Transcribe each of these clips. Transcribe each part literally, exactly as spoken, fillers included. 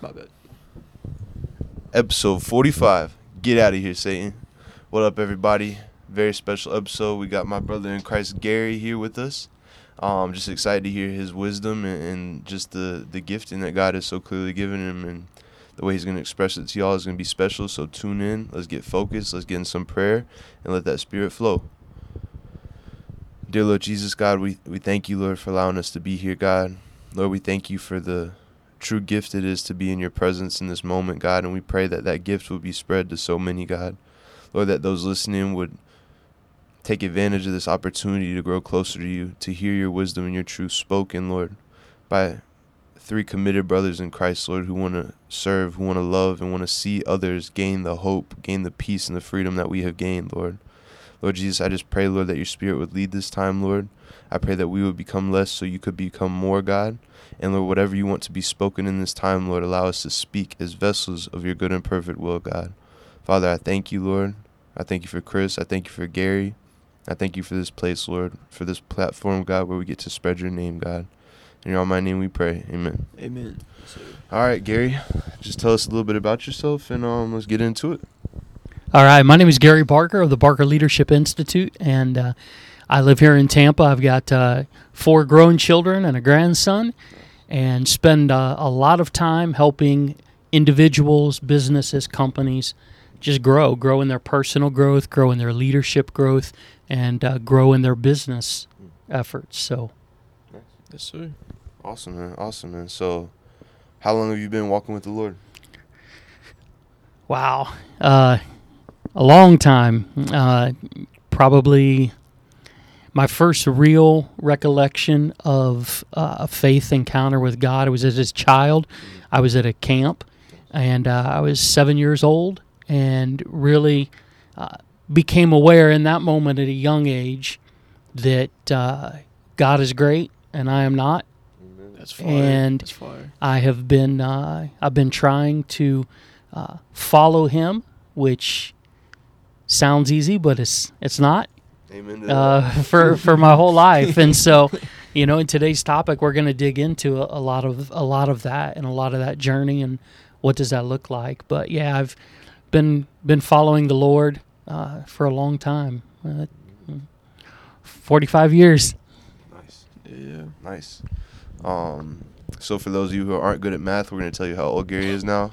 My bad. Episode forty-five. Get out of here, Satan. What up, everybody? Very special episode. We got my brother in Christ, Gary, here with us. Um, just excited to hear his wisdom and, and just the, the gifting that God has so clearly given him, and the way he's going to express it to y'all is going to be special. So tune in. Let's get focused. Let's get in some prayer and let that spirit flow. Dear Lord Jesus, God, we, we thank you, Lord, for allowing us to be here, God. Lord, we thank you for the true gift it is to be in your presence in this moment, God, and we pray that that gift will be spread to so many, God. Lord, that those listening would take advantage of this opportunity to grow closer to you, to hear your wisdom and your truth spoken, Lord, by three committed brothers in Christ, Lord, who want to serve, who want to love, and want to see others gain the hope, gain the peace and the freedom that we have gained, Lord. Lord Jesus, I just pray, Lord, that your spirit would lead this time, Lord. I pray that we would become less so you could become more, God. And Lord, whatever you want to be spoken in this time, Lord, allow us to speak as vessels of your good and perfect will, God. Father, I thank you, Lord. I thank you for Chris. I thank you for Gary. I thank you for this place, Lord, for this platform, God, where we get to spread your name, God. In your almighty name we pray. Amen. Amen. All right, Gary, just tell us a little bit about yourself, and um, let's get into it. All right, my name is Gary Barker of the Barker Leadership Institute, and uh, I live here in Tampa. I've got uh, four grown children and a grandson, and spend uh, a lot of time helping individuals, businesses, companies just grow, grow in their personal growth, grow in their leadership growth, and uh, grow in their business efforts. So, Yes, sir. Awesome, man. Awesome, man. So, how long have you been walking with the Lord? wow, uh, a long time. Uh, probably my first real recollection of uh, a faith encounter with God was as a child. I was at a camp, and uh, I was seven years old, and really uh, became aware in that moment at a young age that uh, God is great and I am not. That's fire. And That's fire. I have been uh, I've been trying to uh, follow Him, which sounds easy, but it's it's not. Amen to that. Uh, for for my whole life, and so, you know, in today's topic, we're going to dig into a, a lot of a lot of that and a lot of that journey and what does that look like. But yeah, I've been been following the Lord uh, for a long time, uh, forty-five years. Nice. Yeah. Nice. Um, so for those of you who aren't good at math, we're going to tell you how old Gary is now.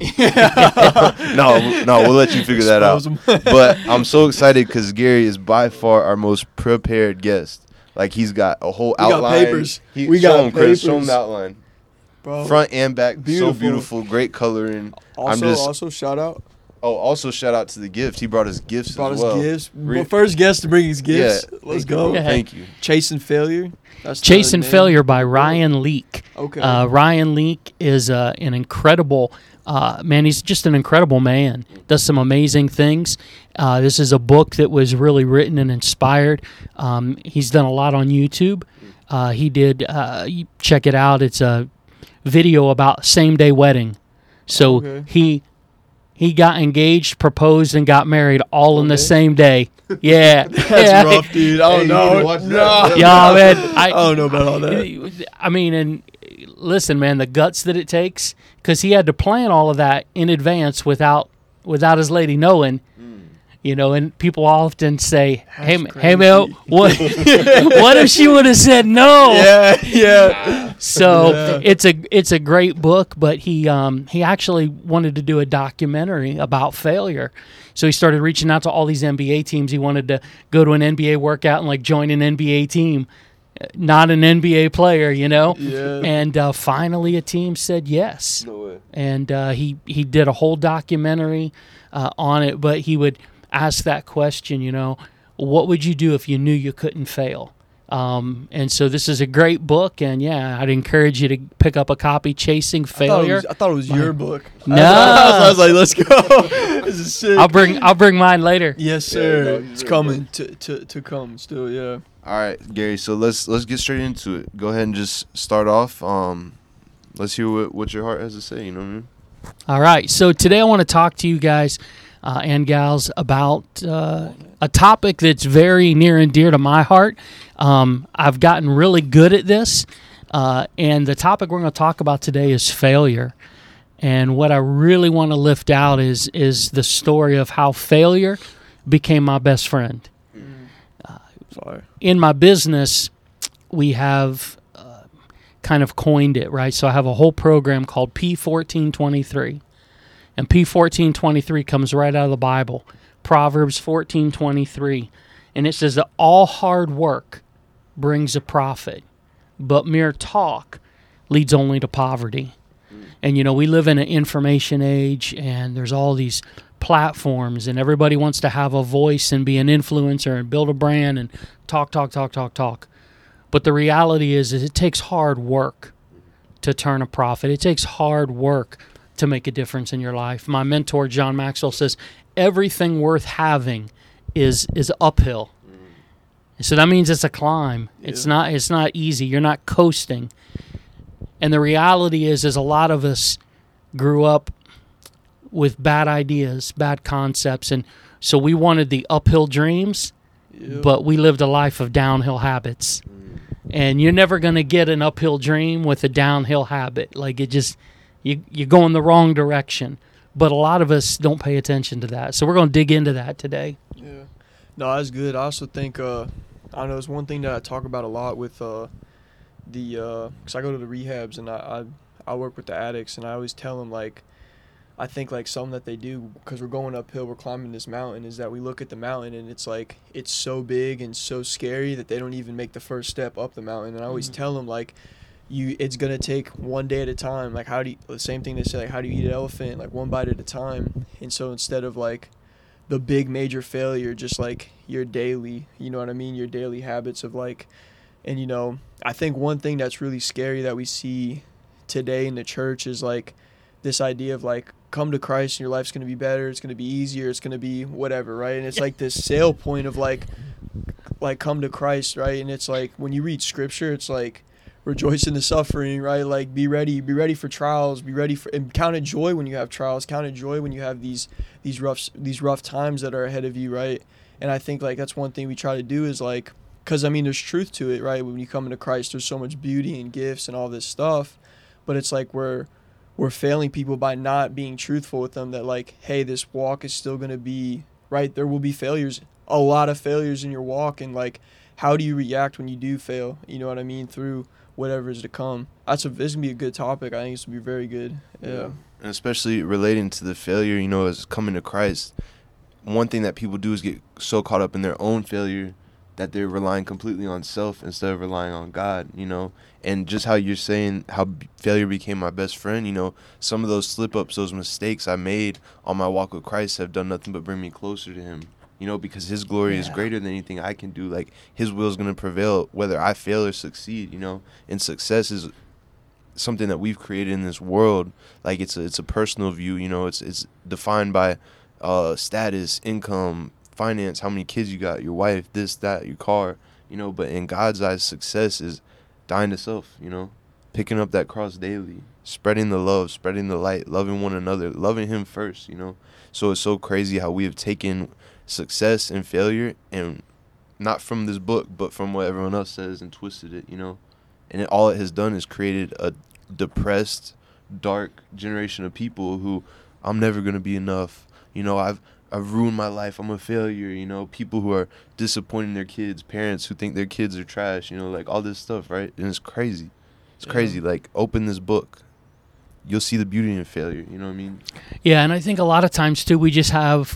no, no, we'll let you figure that out. But I'm so excited because Gary is by far our most prepared guest. Like, he's got a whole We got outline. papers. He, We show got him, Chris, show him papers. the outline. Bro. Front and back, Beautiful. so beautiful, great coloring. Also, I'm just. also shout out. Oh, also shout out to the gift. He brought us gifts Brought as us well. gifts. Re- First guest to bring his gifts. Yeah, Let's thank you, go. bro. Thank you. Chasing Failure. That's the Chasing name. Failure by Ryan Leak. Okay. Uh, Ryan Leak is uh, an incredible uh, man. He's just an incredible man. Does some amazing things. Uh, this is a book that was really written and inspired. Um, he's done a lot on YouTube. Uh, he did. Uh, you check it out. It's a video about same day wedding. So Okay. he he got engaged, proposed, and got married all in the Okay. same day. Yeah, That's yeah. rough, dude. I Hey, don't you know. need to watch that. Nah. Yeah, man. I I, don't know about all that. I mean, and listen, man, the guts that it takes, because he had to plan all of that in advance without without his lady knowing. You know, and people often say, "Hey, That's m- hey, Mel, crazy. what? What if she would have said no?" Yeah, yeah. So Yeah. it's a it's a great book, but he um he actually wanted to do a documentary about failure. So he started reaching out to all these N B A teams. He wanted to go to an N B A workout and like join an N B A team, not an N B A player, you know. Yeah. And uh, finally, a team said yes, No way. and uh, he he did a whole documentary uh, on it. But he would ask that question, you know, what would you do if you knew you couldn't fail? Um, and so this is a great book, and yeah, I'd encourage you to pick up a copy, Chasing I thought it Failure. was, I thought it was your book. No. I was like, let's go. This is sick. I'll bring I'll bring mine later. Yes, sir. no, it's you're coming to, to, to come still, yeah. All right, Gary. So let's let's get straight into it. Go ahead and just start off. Um, let's hear what, what your heart has to say. You know what I mean? All right, so today I want to talk to you guys uh, and gals about uh, a topic that's very near and dear to my heart. Um, I've gotten really good at this, uh, and the topic we're going to talk about today is failure. And what I really want to lift out is is the story of how failure became my best friend. Fire. In my business, we have uh, kind of coined it, right? So I have a whole program called P fourteen twenty-three. And P fourteen twenty-three comes right out of the Bible, Proverbs fourteen twenty-three. And it says that all hard work brings a profit, but mere talk leads only to poverty. And, you know, we live in an information age, and there's all these platforms, and everybody wants to have a voice and be an influencer and build a brand and talk, talk, talk, talk, talk. But the reality is, is it takes hard work to turn a profit. It takes hard work to make a difference in your life. My mentor, John Maxwell, says everything worth having is is uphill. So that means it's a climb. Yeah. It's not it's not easy. You're not coasting. And the reality is, is a lot of us grew up with bad ideas, bad concepts, and so we wanted the uphill dreams, yep. but we lived a life of downhill habits. Mm. And you're never going to get an uphill dream with a downhill habit. Like it just, you you go in the wrong direction. But a lot of us don't pay attention to that. So we're going to dig into that today. Yeah. No, that's good. I also think, uh, I don't know, it's one thing that I talk about a lot with uh, the, because uh, I go to the rehabs and I, I I work with the addicts, and I always tell them, like, I think, like, something that they do, because we're going uphill, we're climbing this mountain, is that we look at the mountain and it's like, it's so big and so scary that they don't even make the first step up the mountain. And I always mm-hmm. tell them, like, you, it's going to take one day at a time. Like, how do you, the same thing they say, like, how do you eat an elephant? Like, one bite at a time. And so instead of, like, the big major failure, just, like, your daily, you know what I mean, your daily habits of, like, and, you know, I think one thing that's really scary that we see today in the church is, like, this idea of, like, come to Christ and your life's going to be better, it's going to be easier, it's going to be whatever, right? And it's like this sale point of, like, like, come to Christ, right? And it's like, when you read scripture, it's like, rejoice in the suffering, right? Like, be ready, be ready for trials, be ready for, and count it joy when you have trials, count it joy when you have these, these rough, these rough times that are ahead of you, right? And I think, like, that's one thing we try to do is, like, because, I mean, there's truth to it, right? When you come into Christ, there's so much beauty and gifts and all this stuff, but it's like we're, we're failing people by not being truthful with them that, like, hey, this walk is still going to be, right? There will be failures, a lot of failures in your walk, and, like, how do you react when you do fail? You know what I mean? Through whatever is to come. That's a, this is going to be a good topic. I think it's going to be very good. Yeah. yeah. And especially relating to the failure, you know, as coming to Christ, one thing that people do is get so caught up in their own failure that they're relying completely on self instead of relying on God, you know. And just how you're saying how failure became my best friend, you know, some of those slip-ups, those mistakes I made on my walk with Christ have done nothing but bring me closer to him, you know, because his glory yeah. is greater than anything I can do. Like, his will is going to prevail whether I fail or succeed, you know. And success is something that we've created in this world. Like, it's a, it's a personal view, you know. It's, it's defined by uh, status, income, finance, how many kids you got, your wife, this, that, your car, you know. But in God's eyes, success is dying to self, you know, picking up that cross daily, spreading the love, spreading the light, loving one another, loving him first, you know. So it's so crazy how we have taken success and failure, and not from this book, but from what everyone else says, and twisted it, you know. And it, all it has done is created a depressed, dark generation of people who, I'm never going to be enough, you know, I've I've ruined my life, I'm a failure, you know, people who are disappointing their kids, parents who think their kids are trash, you know, like all this stuff, right? And it's crazy. It's yeah. crazy. Like, open this book. You'll see the beauty in failure, you know what I mean? Yeah, and I think a lot of times, too, we just have,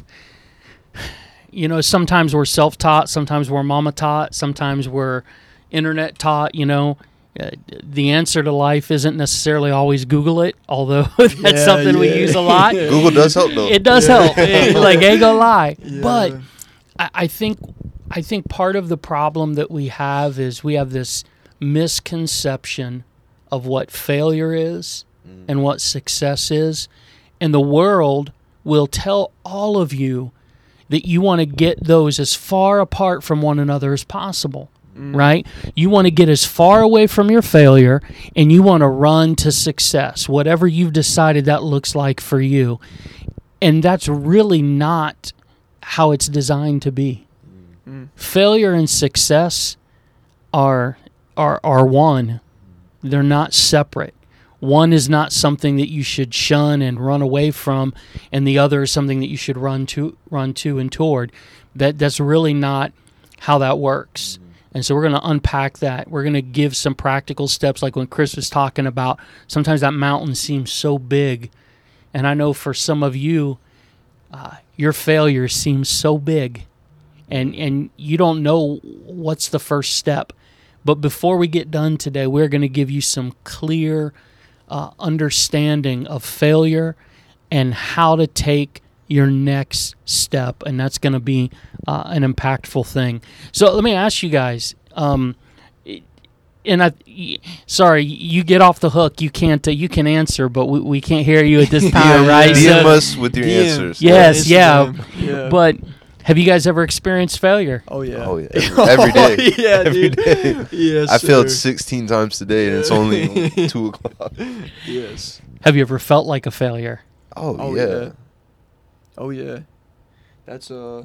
you know, sometimes we're self-taught, sometimes we're mama-taught, sometimes we're internet-taught, you know. Uh, the answer to life isn't necessarily always Google it, although that's yeah, something yeah. we use a lot. Google does help, though. It does yeah. help. It, like, ain't gonna lie. Yeah. But I, I think I think part of the problem that we have is we have this misconception of what failure is mm. and what success is. And the world will tell all of you that you want to get those as far apart from one another as possible. Mm. Right? You want to get as far away from your failure, and you want to run to success, whatever you've decided that looks like for you. And that's really not how it's designed to be. Mm. Failure and success are are are one. They're not separate. One is not something that you should shun and run away from, and the other is something that you should run to, run to and toward. That that's really not how that works. And so we're going to unpack that. We're going to give some practical steps, like when Chris was talking about. Sometimes that mountain seems so big, and I know for some of you, uh, your failure seems so big, and and you don't know what's the first step. But before we get done today, we're going to give you some clear uh, understanding of failure and how to take your next step, and that's going to be uh, an impactful thing. So let me ask you guys, um, and I, sorry, you get off the hook. You can't. Uh, you can answer, but we, we can't hear you at this time, Yeah, right? D M So- us with your D M. answers. Yes, yeah. Instagram. yeah. But have you guys ever experienced failure? oh yeah. Oh, yeah. Every, every day. Oh, yeah, Every dude. day. Yes, I failed sir. sixteen times today, and it's only two o'clock. Yes. Have you ever felt like a failure? Oh, Oh yeah. yeah. Oh yeah. That's uh.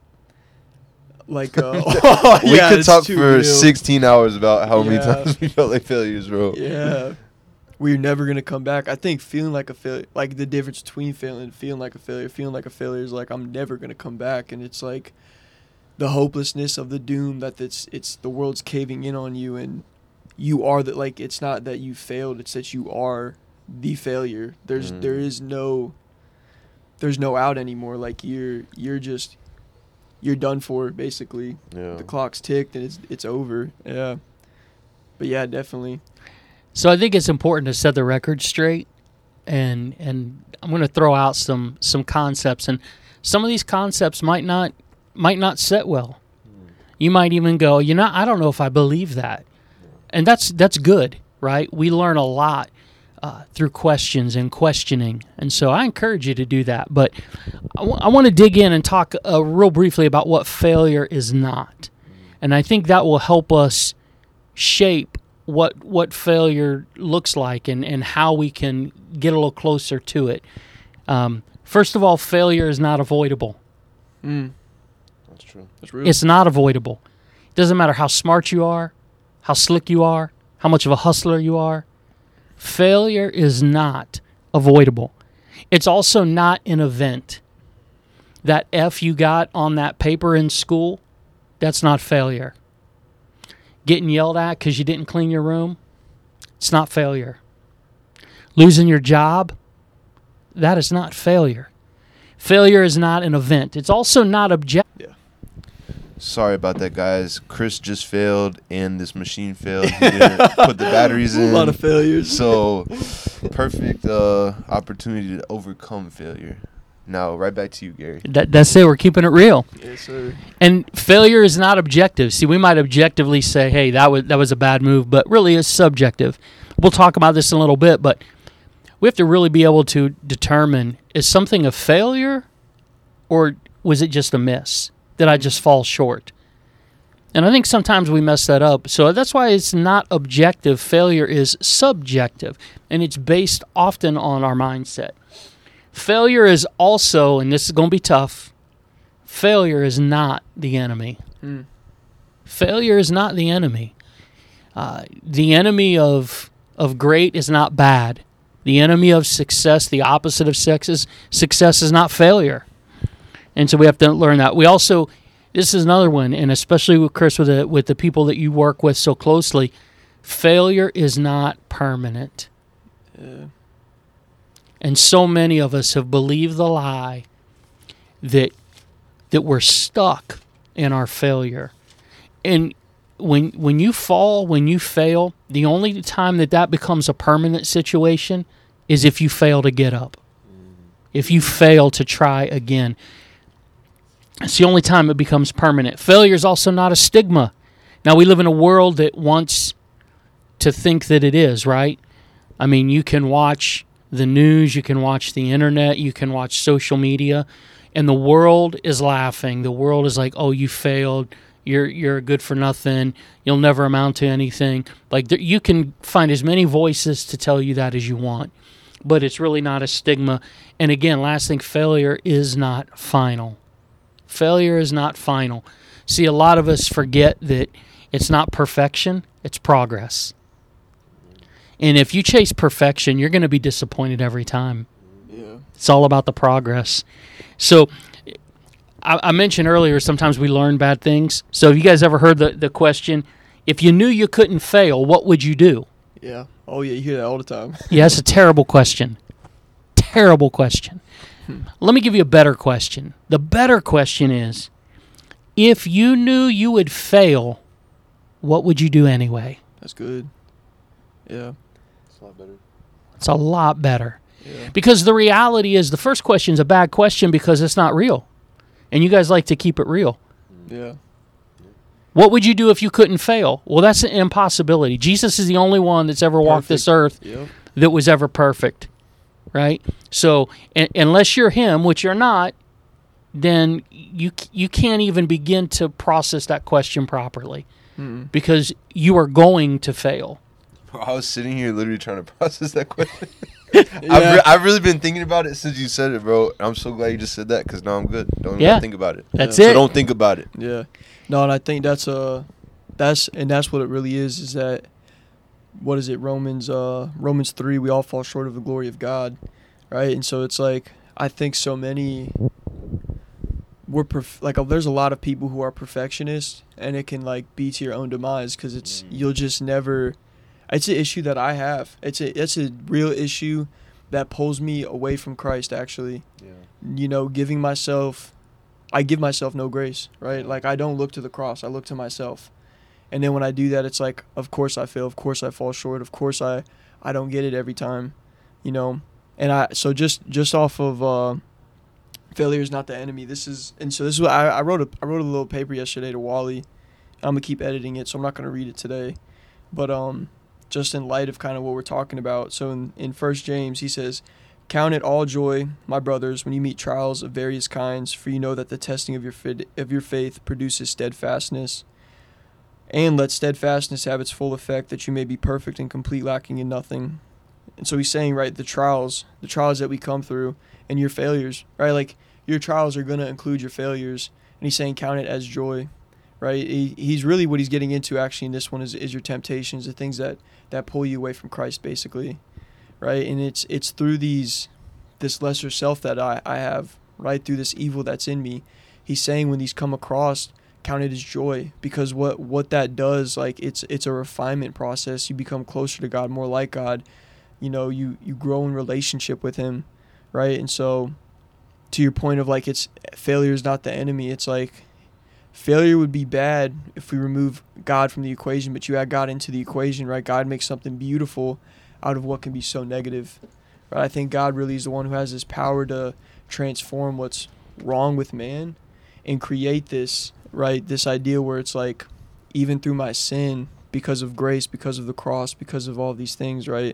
Like uh. oh, We yeah, could it's talk too for real. sixteen hours about how many Yeah. times we felt like failures, bro. Yeah. We're never gonna come back. I think feeling like a failure, like the difference between failing and feeling like a failure. Feeling like a failure is like I'm never gonna come back, and it's like the hopelessness of the doom that it's it's the world's caving in on you, and you are that. Like it's not that you failed; it's that you are the failure. There's Mm. there is no there's no out anymore. Like you're you're just you're done for basically. Yeah. The clock's ticked and it's it's over. Yeah. But yeah, definitely. So I think it's important to set the record straight, and and I'm going to throw out some some concepts, and some of these concepts might not might not set well. You might even go, you know, I don't know if I believe that, and that's that's good, right? We learn a lot uh, through questions and questioning, and so I encourage you to do that. But I, w- I want to dig in and talk uh, real briefly about what failure is not, and I think that will help us shape what what failure looks like and, and how we can get a little closer to it. Um, first of all, failure is not avoidable. Mm, That's true. that's real. It's not avoidable. It doesn't matter how smart you are, how slick you are, how much of a hustler you are. Failure is not avoidable. It's also not an event. That F you got on that paper in school, that's not failure. Getting yelled at because you didn't clean your room, it's not failure. Losing your job, that is not failure. Failure is not an event. It's also not objective. Sorry about that, guys. Chris just failed, and this machine failed. He didn't put the batteries a in. lot of failures. So, perfect uh, opportunity to overcome failure. Now, right back to you, Gary. That, that's it. We're keeping it real. Yes, sir. And failure is not objective. See, we might objectively say, hey, that was that was a bad move, but really it's subjective. We'll talk about this in a little bit, but we have to really be able to determine, is something a failure or was it just a miss? Did I just fall short? And I think sometimes we mess that up. So that's why it's not objective. Failure is subjective, and it's based often on our mindset. Failure is also, and this is going to be tough, failure is not the enemy. Mm. Failure is not the enemy. Uh, the enemy of of great is not bad. The enemy of success, the opposite of sex is, success is not failure. And so we have to learn that. We also, this is another one, and especially with Chris, with the, with the people that you work with so closely, failure is not permanent. Yeah. And so many of us have believed the lie that that we're stuck in our failure. And when when you fall, when you fail, the only time that that becomes a permanent situation is if you fail to get up. If you fail to try again. It's the only time it becomes permanent. Failure is also not a stigma. Now, we live in a world that wants to think that it is, right? I mean, you can watch the news, you can watch the internet, you can watch social media, and the world is laughing. The world is like, oh, you failed. You're you're good for nothing. You'll never amount to anything. Like, there, you can find as many voices to tell you that as you want, but it's really not a stigma. And again, last thing, failure is not final. Failure is not final. See, a lot of us forget that it's not perfection, it's progress. And if you chase perfection, you're going to be disappointed every time. Yeah. It's all about the progress. So I, I mentioned earlier, sometimes we learn bad things. So have you guys ever heard the, the question, if you knew you couldn't fail, what would you do? Yeah. Oh, yeah, you hear that all the time. Yeah, that's a terrible question. Terrible question. Hmm. Let me give you a better question. The better question is, if you knew you would fail, what would you do anyway? That's good. Yeah. It's a lot better. It's a lot better. Yeah. Because the reality is the first question is a bad question because it's not real. And you guys like to keep it real. Yeah. What would you do if you couldn't fail? Well, that's an impossibility. Jesus is the only one that's ever walked Perfect. this earth Yep. that was ever perfect, right? So a- unless you're him, which you're not, then you you can't even begin to process that question properly Mm-mm. because you are going to fail. Bro, I was sitting here literally trying to process that question. Yeah. I've, re- I've really been thinking about it since you said it, bro. I'm so glad you just said that because now I'm good. Don't even Yeah. think about it. That's So it. don't think about it. Yeah. No, and I think that's uh that's and that's what it really is, is that what is it, Romans uh Romans three, we all fall short of the glory of God, right? And so it's like I think so many we're perf- like uh, there's a lot of people who are perfectionists, and it can like be to your own demise because it's you'll just never. It's an issue that I have. It's a it's a real issue that pulls me away from Christ. Actually, Yeah. you know, giving myself, I give myself no grace, right? Like I don't look to the cross. I look to myself, and then when I do that, it's like, of course I fail. Of course I fall short. Of course I I don't get it every time, you know. And I so just just off of. Uh, Failure is not the enemy. This is, and so this is what I, I wrote a I wrote a little paper yesterday to Wally. I'm gonna keep editing it, so I'm not gonna read it today. But um, just in light of kind of what we're talking about, so in in First James he says, "Count it all joy, my brothers, when you meet trials of various kinds, for you know that the testing of your fit, of your faith produces steadfastness. And let steadfastness have its full effect, that you may be perfect and complete, lacking in nothing." And so he's saying, right, the trials, the trials that we come through, and your failures, right? Like your trials are going to include your failures. And he's saying count it as joy, right? He, he's really what he's getting into actually in this one is, is your temptations, the things that, that pull you away from Christ basically, right? And it's it's through these, this lesser self that I, I have, right? Through this evil that's in me. He's saying when these come across, count it as joy, because what, what that does, like it's it's a refinement process. You become closer to God, more like God. You know, you, you grow in relationship with him. Right. And so to your point of like, it's failure is not the enemy. It's like failure would be bad if we remove God from the equation, but you add God into the equation, right? God makes something beautiful out of what can be so negative. Right. I think God really is the one who has this power to transform what's wrong with man and create this, right? This idea where it's like, even through my sin, because of grace, because of the cross, because of all these things, right?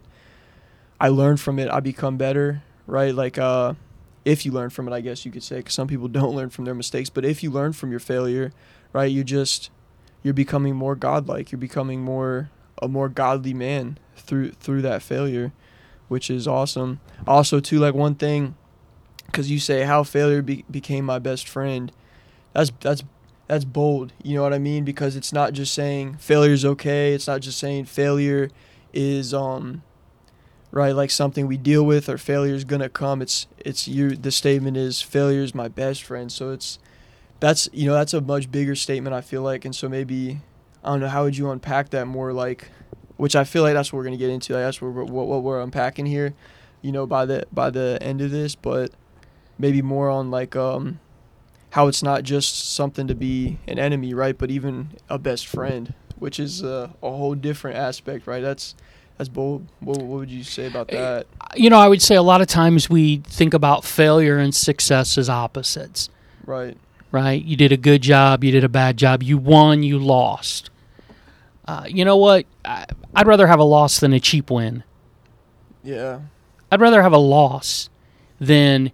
I learn from it. I become better. Right, like uh, if you learn from it, I guess you could say, because some people don't learn from their mistakes. But if you learn from your failure, right, you just you're becoming more godlike. You're becoming more a more godly man through through that failure, which is awesome. Also, too, like one thing, because you say how failure be- became my best friend. That's that's that's bold. You know what I mean? Because it's not just saying failure is okay. It's not just saying failure is um. right, like something we deal with, or failure is gonna come. It's it's you. The statement is failure is my best friend. So it's that's you know that's a much bigger statement, I feel like. And so maybe I don't know, how would you unpack that more, like, which I feel like that's what we're gonna get into. Like that's what we're, what what we're unpacking here, you know, by the by the end of this. But maybe more on like um how it's not just something to be an enemy, right, but even a best friend, which is uh, a whole different aspect, right? That's That's bold. What, what would you say about that? You know, I would say a lot of times we think about failure and success as opposites. Right. Right? You did a good job, you did a bad job, you won, you lost. Uh, you know what? I, I'd rather have a loss than a cheap win. Yeah. I'd rather have a loss than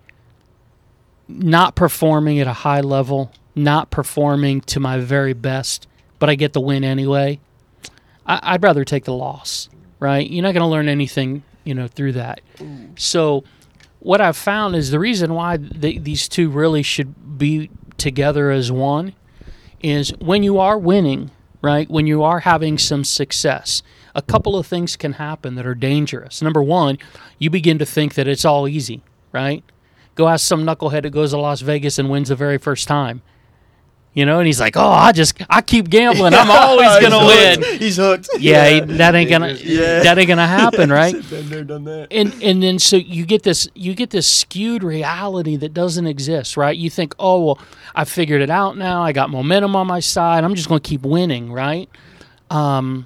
not performing at a high level, not performing to my very best, but I get the win anyway. I, I'd rather take the loss. Right? You're not going to learn anything, you know, through that. Ooh. So what I've found is the reason why they, these two really should be together as one is when you are winning, right, when you are having some success, a couple of things can happen that are dangerous. Number one, you begin to think that it's all easy, right? Go ask some knucklehead that goes to Las Vegas and wins the very first time. You know, and he's like, oh, I just, I keep gambling. I'm always going to win. He's hooked. Yeah, yeah. He, that ain't going to, yeah. that ain't going to happen, right? Been there, done that. And and then so you get this, you get this skewed reality that doesn't exist, right? You think, oh, well, I figured it out now. I got momentum on my side. I'm just going to keep winning, right? Um,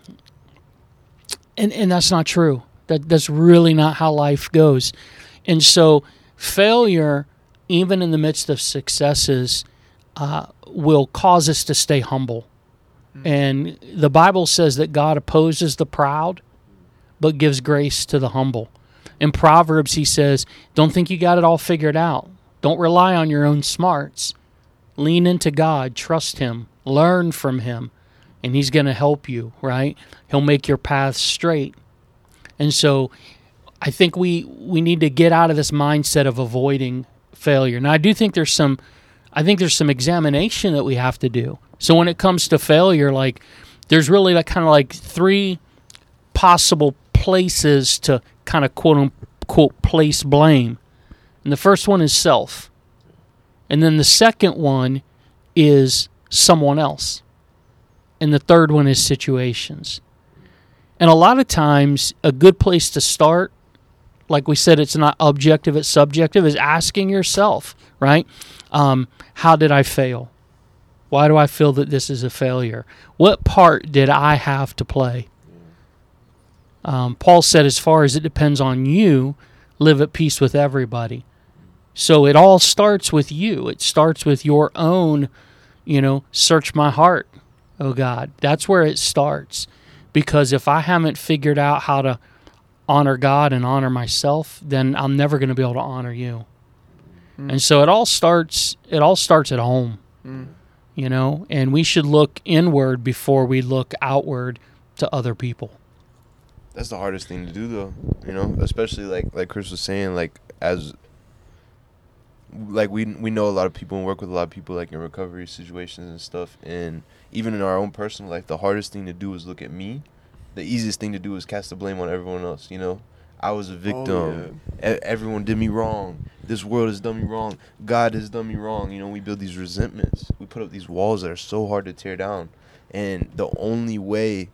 and, and that's not true. That That's really not how life goes. And so failure, even in the midst of successes, uh, will cause us to stay humble. Mm-hmm. And the Bible says that God opposes the proud, but gives grace to the humble. In Proverbs, he says, don't think you got it all figured out. Don't rely on your own smarts. Lean into God, trust him, learn from him, and he's going to help you, right? He'll make your path straight. And so I think we, we need to get out of this mindset of avoiding failure. Now, I do think there's some I think there's some examination that we have to do. So when it comes to failure, like there's really like kind of like three possible places to kind of quote unquote place blame. And the first one is self. And then the second one is someone else. And the third one is situations. And a lot of times a good place to start, like we said, it's not objective, it's subjective, is asking yourself, right? Um, how did I fail? Why do I feel that this is a failure? What part did I have to play? Um, Paul said, as far as it depends on you, live at peace with everybody. So it all starts with you. It starts with your own, you know, search my heart, oh God. That's where it starts. Because if I haven't figured out how to honor God and honor myself, then I'm never going to be able to honor you. Mm. And so it all starts it all starts at home. Mm. You know, and we should look inward before we look outward to other people. That's the hardest thing to do, though. You know, especially like like Chris was saying, like as like we we know a lot of people and work with a lot of people like in recovery situations and stuff, and even in our own personal life, the hardest thing to do is look at me. The easiest thing to do is cast the blame on everyone else. You know, I was a victim. Oh, yeah. e- everyone did me wrong. This world has done me wrong. God has done me wrong. You know, we build these resentments. We put up these walls that are so hard to tear down. And the only way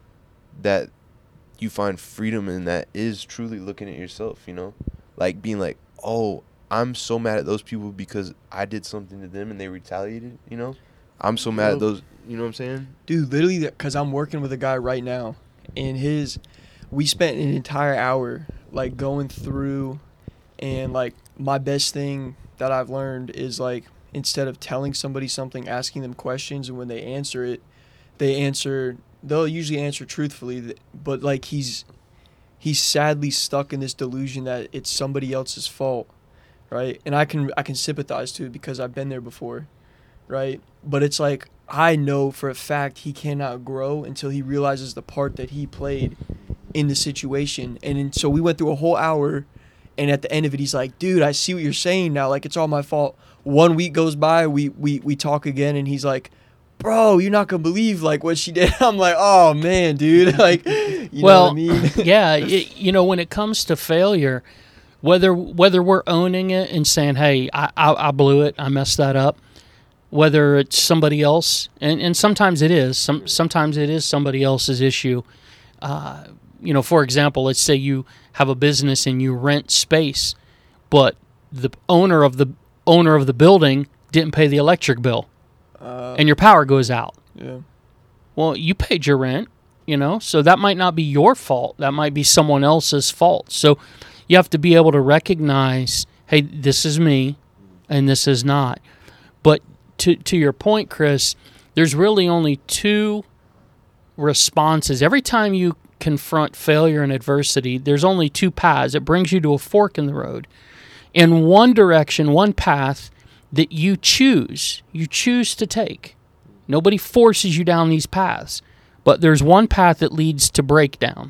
that you find freedom in that is truly looking at yourself, you know? Like being like, oh, I'm so mad at those people because I did something to them and they retaliated, you know? I'm so mad at those, you know what I'm saying? Dude, literally, because I'm working with a guy right now, and his, we spent an entire hour, like, going through, and, like, my best thing that I've learned is, like, instead of telling somebody something, asking them questions, and when they answer it, they answer, they'll usually answer truthfully, but, like, he's, he's sadly stuck in this delusion that it's somebody else's fault, right? And I can, I can sympathize to it because I've been there before, right? But it's like, I know for a fact he cannot grow until he realizes the part that he played in the situation. And then, so we went through a whole hour, and at the end of it, he's like, dude, I see what you're saying now. Like, it's all my fault. One week goes by, we we, we talk again, and he's like, bro, you're not going to believe, like, what she did. I'm like, oh, man, dude. Like, you well, know what I mean? yeah, it, you know, when it comes to failure, whether whether we're owning it and saying, hey, I, I, I blew it, I messed that up, whether it's somebody else, and, and sometimes it is, some sometimes it is somebody else's issue. Uh, you know, for example, let's say you have a business and you rent space, but the owner of the owner of the building didn't pay the electric bill, uh, and your power goes out. Yeah. Well, you paid your rent, you know, so that might not be your fault. That might be someone else's fault. So you have to be able to recognize, hey, this is me, and this is not. But to to your point, Chris, there's really only two responses. Every time you confront failure and adversity, there's only two paths. It brings you to a fork in the road. In one direction, one path that you choose, you choose to take. Nobody forces you down these paths. But there's one path that leads to breakdown.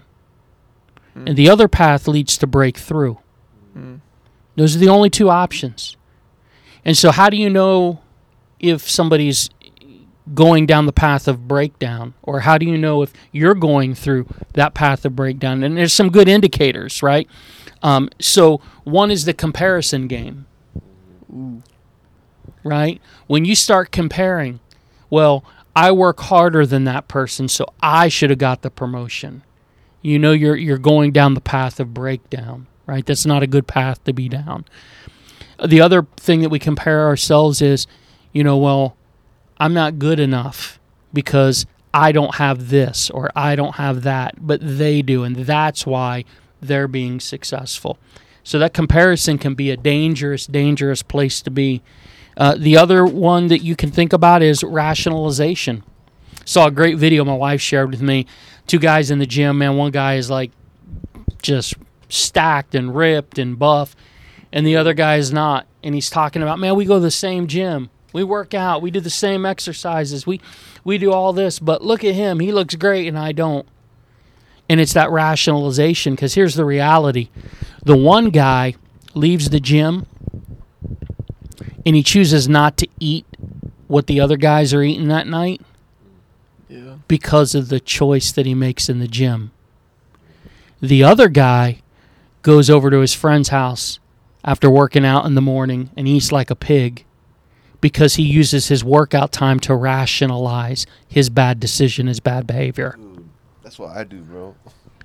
Mm. And the other path leads to breakthrough. Mm. Those are the only two options. And so how do you know if somebody's going down the path of breakdown? Or how do you know if you're going through that path of breakdown? And there's some good indicators, right? Um, so one is the comparison game, Ooh. right? When you start comparing, well, I work harder than that person, so I should have got the promotion. You know you're you're going down the path of breakdown, right? That's not a good path to be down. The other thing that we compare ourselves is, you know, well, I'm not good enough because I don't have this or I don't have that, but they do, and that's why they're being successful. So that comparison can be a dangerous, dangerous place to be. Uh, the other one that you can think about is rationalization. Saw a great video my wife shared with me. Two guys in the gym, man. One guy is like just stacked and ripped and buff, and the other guy is not. And he's talking about, man, we go to the same gym. We work out. We do the same exercises. We we do all this, but look at him. He looks great, and I don't. And it's that rationalization, because here's the reality. The one guy leaves the gym, and he chooses not to eat what the other guys are eating that night. Yeah. Because of the choice that he makes in the gym. The other guy goes over to his friend's house after working out in the morning and eats like a pig because he uses his workout time to rationalize his bad decision, his bad behavior. Dude, that's what I do, bro.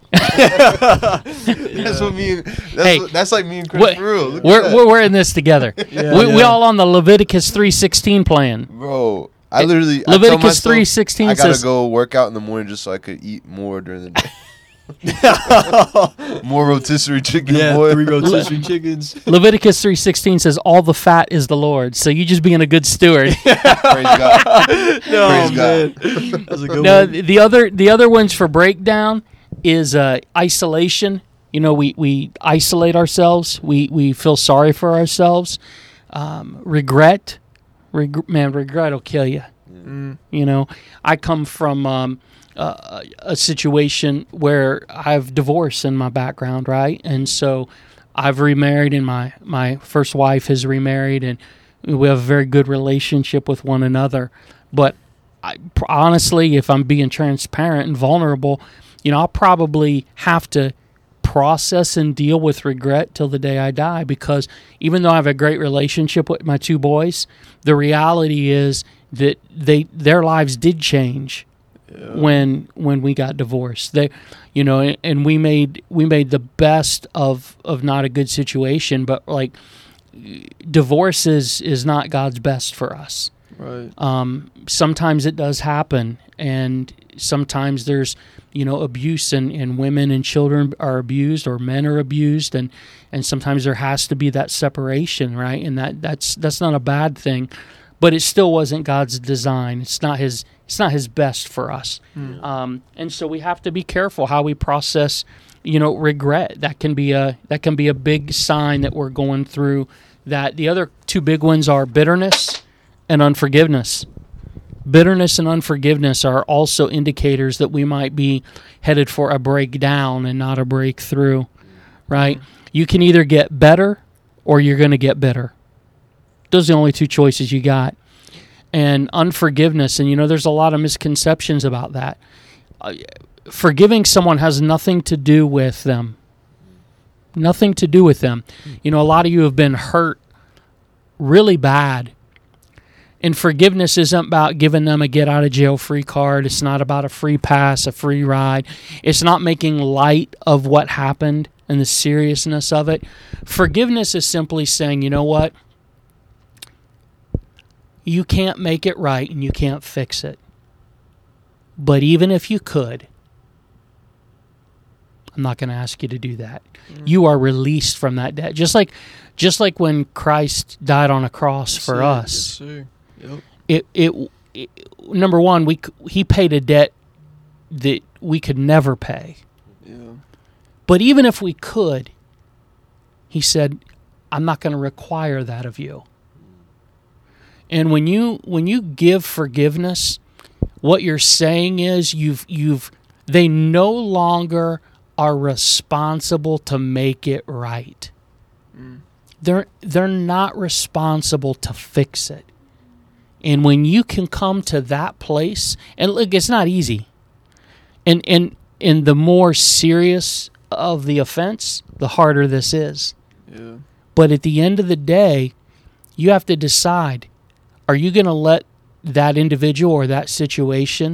That's what me and that's, Hey, what, that's like me and Chris what- for real. Look at We're, that. we're we're in this together. Yeah, we, we yeah. all on the Leviticus three sixteen plan. Bro, I literally I tell Leviticus myself three sixteen I gotta says, go work out in the morning just so I could eat more during the day. More rotisserie chicken, Yeah, boy. three rotisserie chickens. Leviticus three sixteen says, all the fat is the Lord's. So you just being a good steward. Praise God. No, Praise man. God. That's a good No, one. the other the other ones for breakdown is uh, isolation. You know, we, we isolate ourselves. We we feel sorry for ourselves. Um, regret, Reg- man, regret will kill you. Mm. You know, I come from um, uh, a situation where I have divorce in my background, right? And so I've remarried, and my, my first wife has remarried, and we have a very good relationship with one another. But I, honestly, if I'm being transparent and vulnerable, you know, I'll probably have to process and deal with regret till the day I die, because even though I have a great relationship with my two boys, the reality is that they their lives did change Yeah. when when we got divorced. They, you know, and, and we made we made the best of of not a good situation, but like divorce is is not God's best for us. Right. Um, sometimes it does happen, and sometimes there's, you know, abuse, and, and women and children are abused, or men are abused, and, and sometimes there has to be that separation, right? And that, that's that's not a bad thing, but it still wasn't God's design. It's not his it's not his best for us. Mm. Um, and so we have to be careful how we process, you know, regret. That can be a that can be a big sign that we're going through that. The other two big ones are bitterness and unforgiveness. Bitterness and unforgiveness are also indicators that we might be headed for a breakdown and not a breakthrough, right? You can either get better or you're going to get bitter. Those are the only two choices you got. And unforgiveness, and you know, there's a lot of misconceptions about that. Uh, forgiving someone has nothing to do with them. Nothing to do with them. You know, a lot of you have been hurt really bad. And forgiveness isn't about giving them a get-out-of-jail-free card. It's not about a free pass, a free ride. It's not making light of what happened and the seriousness of it. Forgiveness is simply saying, you know what? You can't make it right and you can't fix it. But even if you could, I'm not going to ask you to do that. Mm-hmm. You are released from that debt. Just like, just like when Christ died on a cross Yes, for sir. us. Yes, sir. Yep. It, it, it, number one, we he paid a debt that we could never pay. Yeah. But even if we could, he said, I'm not going to require that of you. And when you when you give forgiveness, what you're saying is you've you've they no longer are responsible to make it right. Mm. They're they're not responsible to fix it. And when you can come to that place, and look, it's not easy. And and and the more serious of the offense, the harder this is. Yeah. But at the end of the day, you have to decide, are you going to let that individual or that situation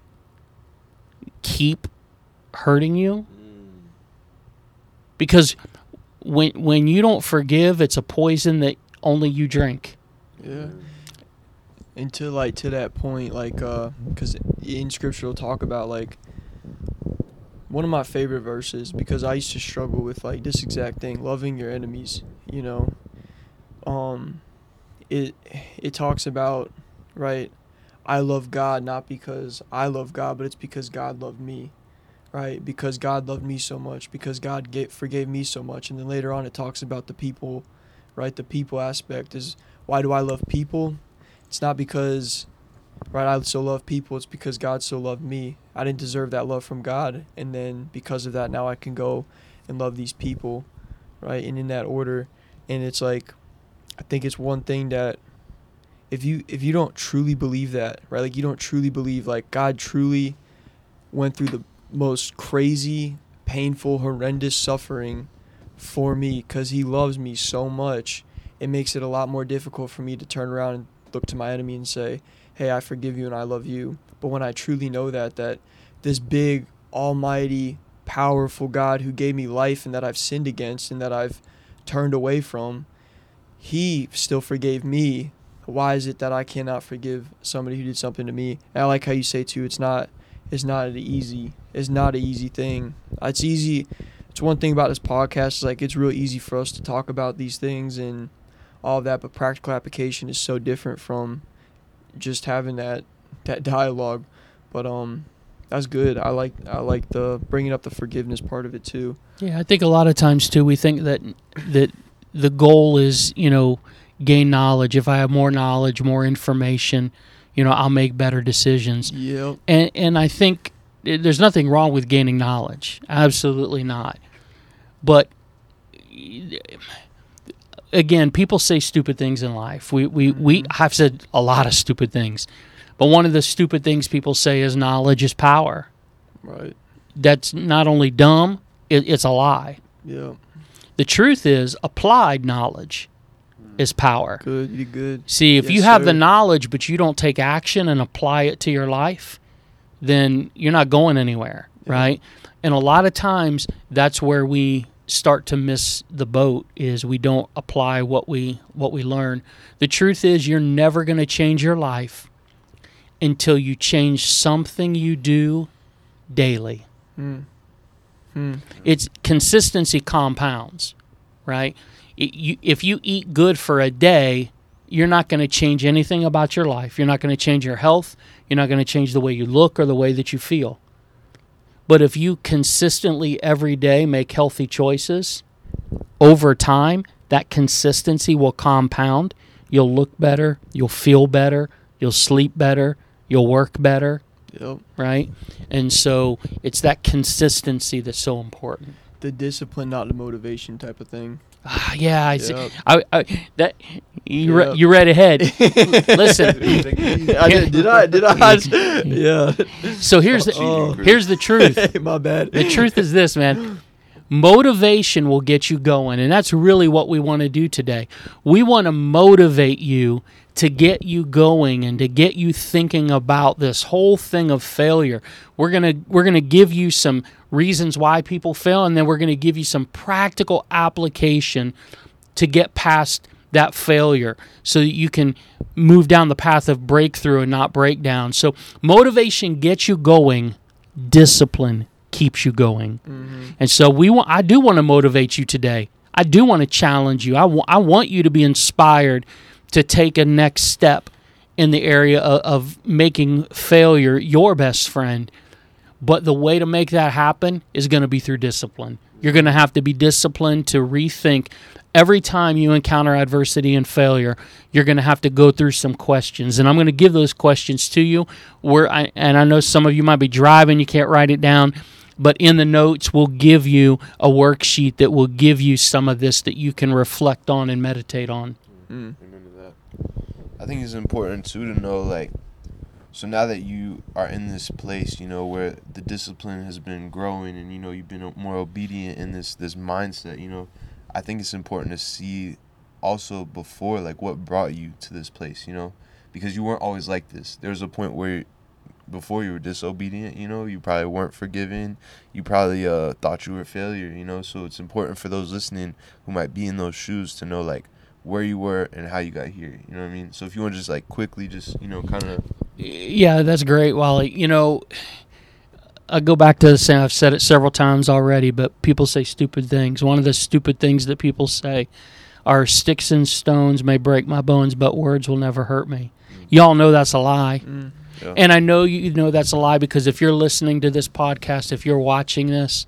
keep hurting you? Because when when you don't forgive, it's a poison that only you drink. Yeah. And to like to that point, like, uh, because in Scripture will talk about like one of my favorite verses, because I used to struggle with like this exact thing, loving your enemies. You know, um, it it talks about, right, I love God not because I love God, but it's because God loved me. Right, because God loved me so much, because God gave, forgave me so much. And then later on it talks about the people, right? The people aspect is, why do I love people? It's not because, right, I so love people. It's because God so loved me. I didn't deserve that love from God. And then because of that, now I can go and love these people, right? And in that order. And it's like, I think it's one thing that if you if you don't truly believe that, right? Like you don't truly believe like God truly went through the most crazy, painful, horrendous suffering for me because he loves me so much, it makes it a lot more difficult for me to turn around and look to my enemy and say, hey, I forgive you and I love you. But when I truly know that, that this big, almighty, powerful God who gave me life and that I've sinned against and that I've turned away from, he still forgave me. Why is it that I cannot forgive somebody who did something to me? And I like how you say too, it's not it's not an easy it's not an easy thing. It's easy. It's one thing about this podcast is like it's real easy for us to talk about these things and all of that, but practical application is so different from just having that that dialogue. But um, that's good. I like I like the bringing up the forgiveness part of it too. Yeah, I think a lot of times too we think that that the goal is, you know, gain knowledge. If I have more knowledge, more information, you know, I'll make better decisions. Yep. And and I think there's nothing wrong with gaining knowledge. Absolutely not. But again, people say stupid things in life. We we mm-hmm. we have said a lot of stupid things. But one of the stupid things people say is knowledge is power. Right. That's not only dumb, it, it's a lie. Yeah. The truth is applied knowledge is power. Good, you good. See, if yes, you have sir. the knowledge but you don't take action and apply it to your life, then you're not going anywhere, yeah. right? And a lot of times that's where we start to miss the boat, is we don't apply what we what we learn. The truth is you're never going to change your life until you change something you do daily. Hmm. Hmm. It's consistency compounds, right? It, you, if you eat good for a day, you're not going to change anything about your life. You're not going to change your health. You're not going to change the way you look or the way that you feel. But if you consistently every day make healthy choices, over time, that consistency will compound. You'll look better. You'll feel better. You'll sleep better. You'll work better. Yep. Right? And so it's that consistency that's so important. The discipline, not the motivation type of thing. Ah, yeah, I, Yep. see. I, I that you Yep. re, you read ahead. Listen, I did, did I? Did I? Yeah. So here's the Oh. here's the truth. Hey, my bad. The truth is this, man. Motivation will get you going, and that's really what we want to do today. We want to motivate you to get you going and to get you thinking about this whole thing of failure. We're gonna we're gonna give you some reasons why people fail, and then we're gonna give you some practical application to get past that failure so that you can move down the path of breakthrough and not breakdown. So motivation gets you going, discipline keeps you going. Mm-hmm. And so we want I do want to motivate you today. I do want to challenge you. I, w- I want you to be inspired to take a next step in the area of, of making failure your best friend. But the way to make that happen is going to be through discipline. You're going to have to be disciplined to rethink. Every time you encounter adversity and failure, you're going to have to go through some questions. And I'm going to give those questions to you. Where I, and I know some of you might be driving, you can't write it down. But in the notes, we'll give you a worksheet that will give you some of this that you can reflect on and meditate on. Mm. Remember that. I think it's important too to know, like, so now that you are in this place, you know, where the discipline has been growing and, you know, you've been more obedient in this, this mindset, you know, I think it's important to see also before, like, what brought you to this place, you know, because you weren't always like this. There was a point where before you were disobedient, you know, you probably weren't forgiven. You probably uh, thought you were a failure, you know, so it's important for those listening who might be in those shoes to know, like, where you were and how you got here, you know what I mean? So if you want to just, like, quickly just, you know, kind of... Yeah, that's great, Wally. You know, I go back to the same, I've said it several times already, but people say stupid things. One of the stupid things that people say are sticks and stones may break my bones, but words will never hurt me. Mm. Y'all know that's a lie. Mm. Yeah. And I know you know that's a lie because if you're listening to this podcast, if you're watching this,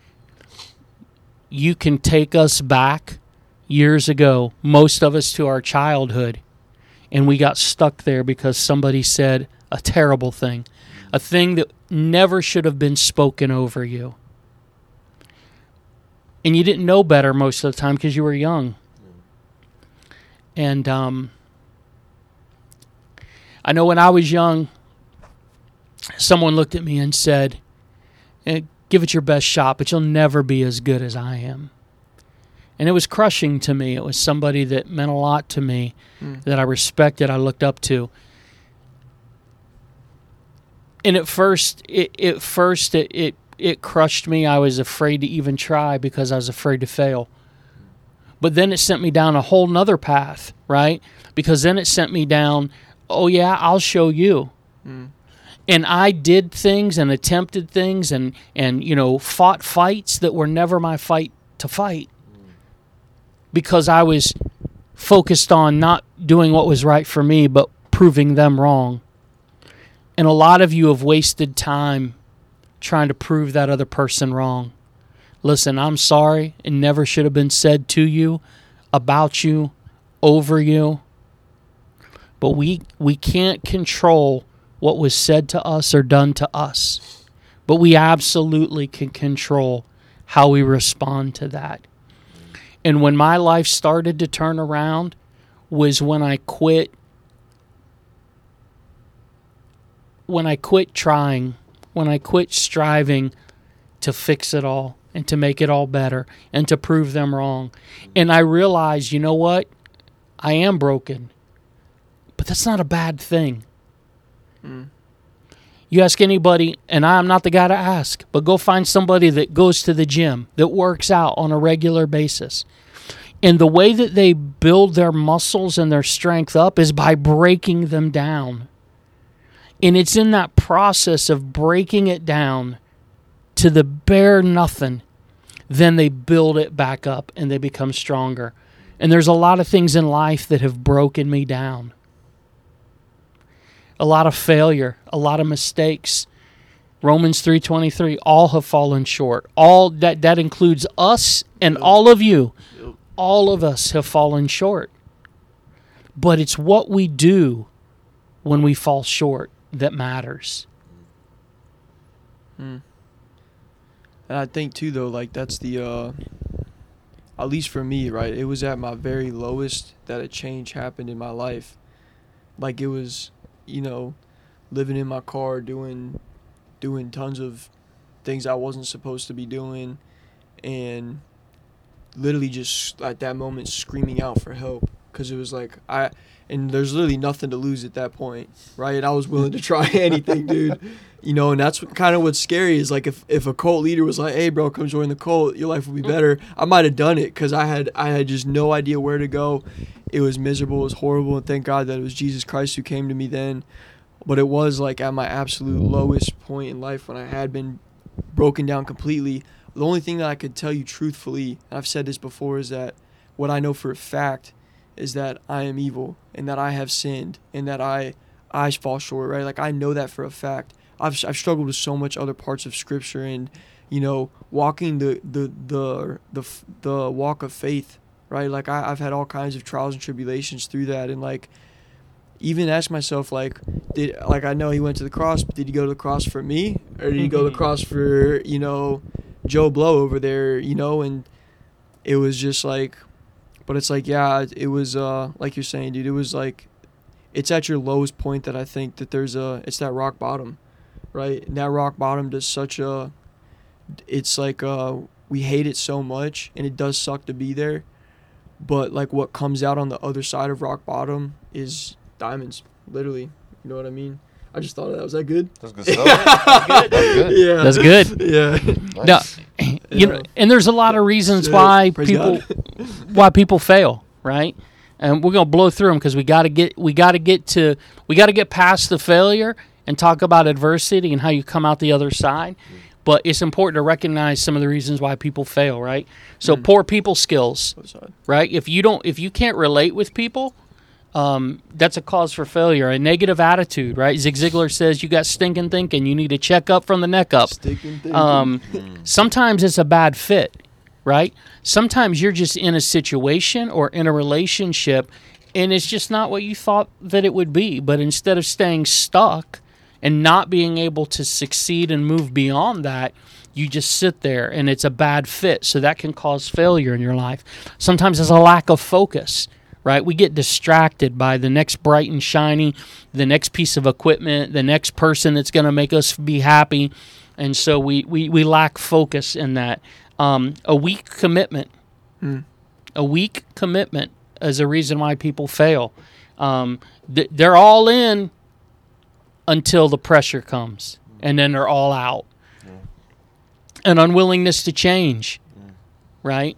you can take us back years ago, most of us to our childhood, and we got stuck there because somebody said a terrible thing, a thing that never should have been spoken over you. And you didn't know better most of the time because you were young. And um, I know when I was young, someone looked at me and said, eh, give it your best shot, but you'll never be as good as I am. And it was crushing to me. It was somebody that meant a lot to me, mm. that I respected, I looked up to. And at first, it, at first it, it it crushed me. I was afraid to even try because I was afraid to fail. But then it sent me down a whole nother path, right? Because then it sent me down, oh yeah, I'll show you. Mm. And I did things and attempted things and, and, you know, fought fights that were never my fight to fight. Because I was focused on not doing what was right for me, but proving them wrong. And a lot of you have wasted time trying to prove that other person wrong. Listen, I'm sorry. It never should have been said to you, about you, over you. But we we can't control what was said to us or done to us. But we absolutely can control how we respond to that. And when my life started to turn around was when I quit when I quit trying, when I quit striving to fix it all and to make it all better and to prove them wrong. And I realized, you know what? I am broken. But that's not a bad thing. Mm. You ask anybody, and I'm not the guy to ask, but go find somebody that goes to the gym, that works out on a regular basis. And the way that they build their muscles and their strength up is by breaking them down. And it's in that process of breaking it down to the bare nothing, then they build it back up and they become stronger. And there's a lot of things in life that have broken me down. A lot of failure, a lot of mistakes. Romans three twenty-three, all have fallen short. All that that includes us and yep. all of you. Yep. All of us have fallen short. But it's what we do when we fall short that matters. Hmm. And I think too, though, like that's the, uh, at least for me, right? It was at my very lowest that a change happened in my life. Like it was, you know, living in my car, doing, doing tons of things I wasn't supposed to be doing, and literally just at that moment screaming out for help because it was like I, and there's literally nothing to lose at that point, right? I was willing to try anything, dude. You know, and that's what, kind of what's scary is like if, if a cult leader was like, hey, bro, come join the cult, your life will be better. I might have done it because I had I had just no idea where to go. It was miserable. It was horrible. And thank God that it was Jesus Christ who came to me then. But it was like at my absolute lowest point in life when I had been broken down completely. The only thing that I could tell you truthfully, and I've said this before, is that what I know for a fact is that I am evil and that I have sinned and that I, I fall short, right? Like I know that for a fact. I've I've struggled with so much other parts of Scripture, and you know, walking the the the the, the walk of faith, right? Like I, I've had all kinds of trials and tribulations through that, and like even ask myself, like, did like I know he went to the cross, but did he go to the cross for me, or did he go to the cross for you know Joe Blow over there, you know? And it was just like, but it's like yeah, it was uh like you're saying, dude. It was like it's at your lowest point that I think that there's a it's that rock bottom, right? And that rock bottom does such a it's like uh we hate it so much, and it does suck to be there, but like what comes out on the other side of rock bottom is diamonds, literally. You know what I mean? I just thought of that. Was that good? That's good stuff. That's good. Yeah. That's good. Yeah. Nice. No, you know, and there's a lot of reasons Yeah, why praise people God. why people fail, right? And we're gonna blow through them because we got to get we got to get to we got to get past the failure and talk about adversity and how you come out the other side. But it's important to recognize some of the reasons why people fail, right? So Mm. poor people skills, Other side. right? If you don't, if you can't relate with people, um, that's a cause for failure. A negative attitude, right? Zig Ziglar says you got stinking thinking. You need to check up from the neck up. Sticking thinking. Um, sometimes it's a bad fit, right? Sometimes you're just in a situation or in a relationship, and it's just not what you thought that it would be. But instead of staying stuck and not being able to succeed and move beyond that, you just sit there, and it's a bad fit. So that can cause failure in your life. Sometimes it's a lack of focus, right? We get distracted by the next bright and shiny, the next piece of equipment, the next person that's going to make us be happy. And so we, we, we lack focus in that. Um, a weak commitment. Mm. A weak commitment is a reason why people fail. Um, th- they're all in until the pressure comes, and then they're all out. Yeah. An unwillingness to change, Mm. right?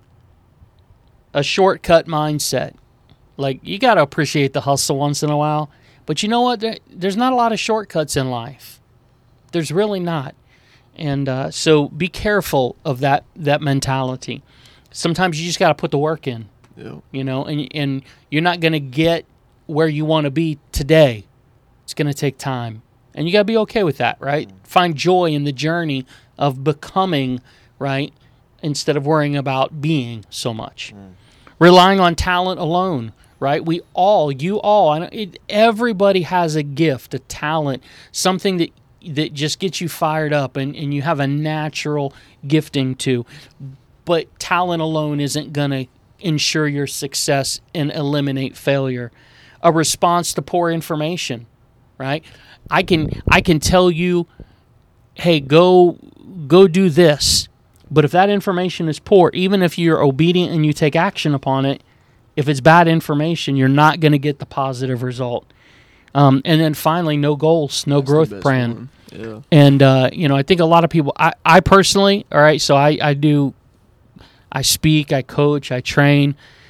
A shortcut mindset. Like, you got to appreciate the hustle once in a while, but you know what? There, there's not a lot of shortcuts in life. There's really not. And uh, so be careful of that that mentality. Sometimes you just got to put the work in, Yeah. you know, and and you're not going to get where you want to be today. It's going to take time. And you got to be okay with that, right? Find joy in the journey of becoming, right, instead of worrying about being so much. Mm. Relying on talent alone, right? We all, you all, I know it, everybody has a gift, a talent, something that that just gets you fired up and, and you have a natural gifting to. But talent alone isn't going to ensure your success and eliminate failure. A response to poor information, right? I can I can tell you, hey, go go do this. But if that information is poor, even if you're obedient and you take action upon it, if it's bad information, you're not going to get the positive result. Um, and then finally, no goals, no That's the growth best plan. one. Yeah. And, uh, you know, I think a lot of people, I, I personally, all right, so I, I do, I speak, I coach, I train,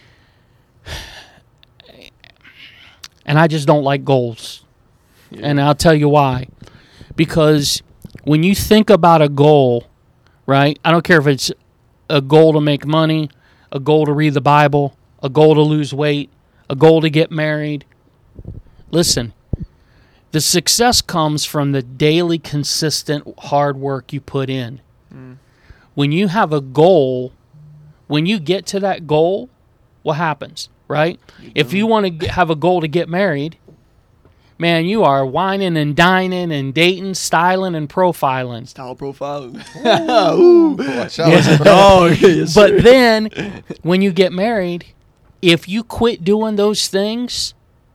and I just don't like goals. Yeah. And I'll tell you why. Because when you think about a goal, right, I don't care if it's a goal to make money, a goal to read the Bible, a goal to lose weight, a goal to get married. Listen, the success comes from the daily, consistent, hard work you put in. Mm. When you have a goal, when you get to that goal, what happens, right? If you want to have a goal to get married, man, you are whining and dining and dating, styling and profiling. Style profiling. Ooh. Watch out. Oh, yes, But sir. then, when you get married, if you quit doing those things,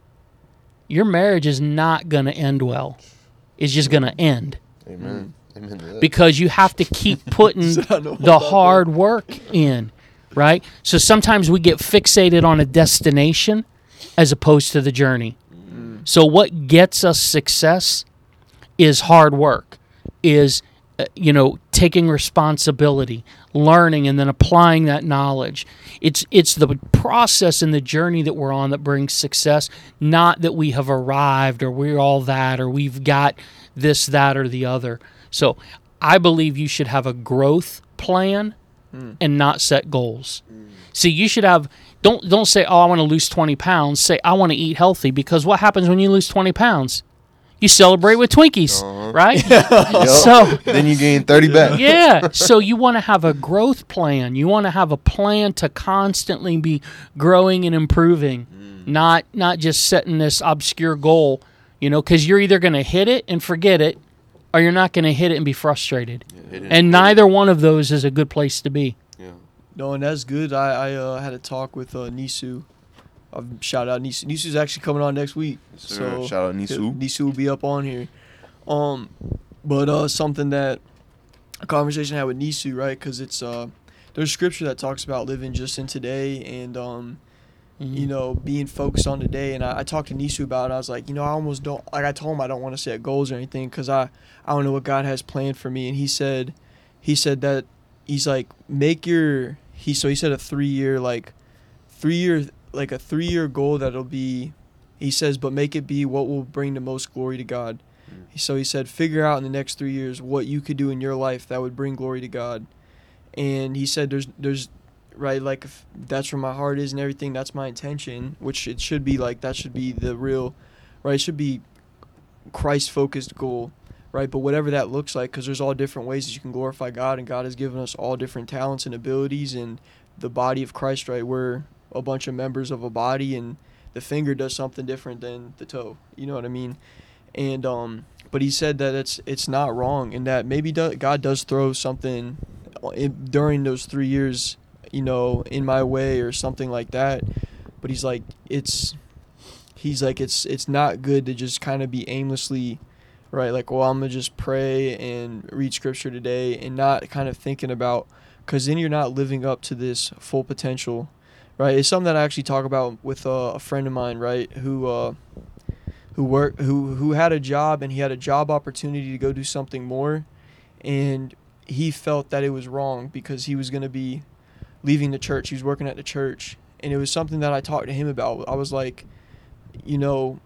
your marriage is not going to end well. It's just going to end. Amen. Amen to that. Because you have to keep putting I don't know the about hard work in, right? So sometimes we get fixated on a destination as opposed to the journey. Mm. So what gets us success is hard work, is, uh, you know, taking responsibility, learning, and then applying that knowledge. It's it's the process and the journey that we're on that brings success, not that we have arrived or we're all that or we've got this, that, or the other. So I believe you should have a growth plan Mm. and not set goals. See, you should have, don't don't say, oh, I want to lose twenty pounds. Say, I want to eat healthy, because what happens when you lose twenty pounds? You celebrate with Twinkies, Uh-huh. right? Yup. So, Then you gain thirty back. yeah. So you want to have a growth plan. You want to have a plan to constantly be growing and improving, not not just setting this obscure goal, you know, because you're either going to hit it and forget it, or you're not going to hit it and be frustrated. Hit it. And neither one of those is a good place to be. Yeah. No, and that's good. I, I uh, had a talk with uh, Nisu I've shout out Nisu. Nisu's actually coming on next week. Yes, sir. So Shout out Nisu. Nisu will be up on here. Um, but uh, something that a conversation I had with Nisu, right? Because it's uh, there's scripture that talks about living just in today and um, Mhm. you know, being focused on today. And I, I talked to Nisu about it. I was like, you know, I almost don't like. I told him I don't want to set goals or anything because I I don't know what God has planned for me. And he said, he said that he's like make your he so he said a three year like three year like a three year goal that'll be. He says, but make it be what will bring the most glory to God. So he said, figure out in the next three years what you could do in your life that would bring glory to God. And he said, there's, there's, right, like, if that's where my heart is and everything, that's my intention, which it should be, like, that should be the real, right, it should be Christ-focused goal, right, but whatever that looks like, because there's all different ways that you can glorify God, and God has given us all different talents and abilities, and the body of Christ, right, we're a bunch of members of a body, and the finger does something different than the toe, you know what I mean? And um, but he said that it's it's not wrong, and that maybe do, God does throw something in, during those three years, you know, in my way or something like that. But he's like, it's, he's like, it's it's not good to just kind of be aimlessly, right? Like, well, I'm gonna just pray and read scripture today, and not kind of thinking about, because then you're not living up to this full potential, right? It's something that I actually talk about with uh, a friend of mine, right, who. Uh, who work who who had a job, and he had a job opportunity to go do something more, and he felt that it was wrong because he was going to be leaving the church. He was working at the church, and it was something that I talked to him about. I was like, you know,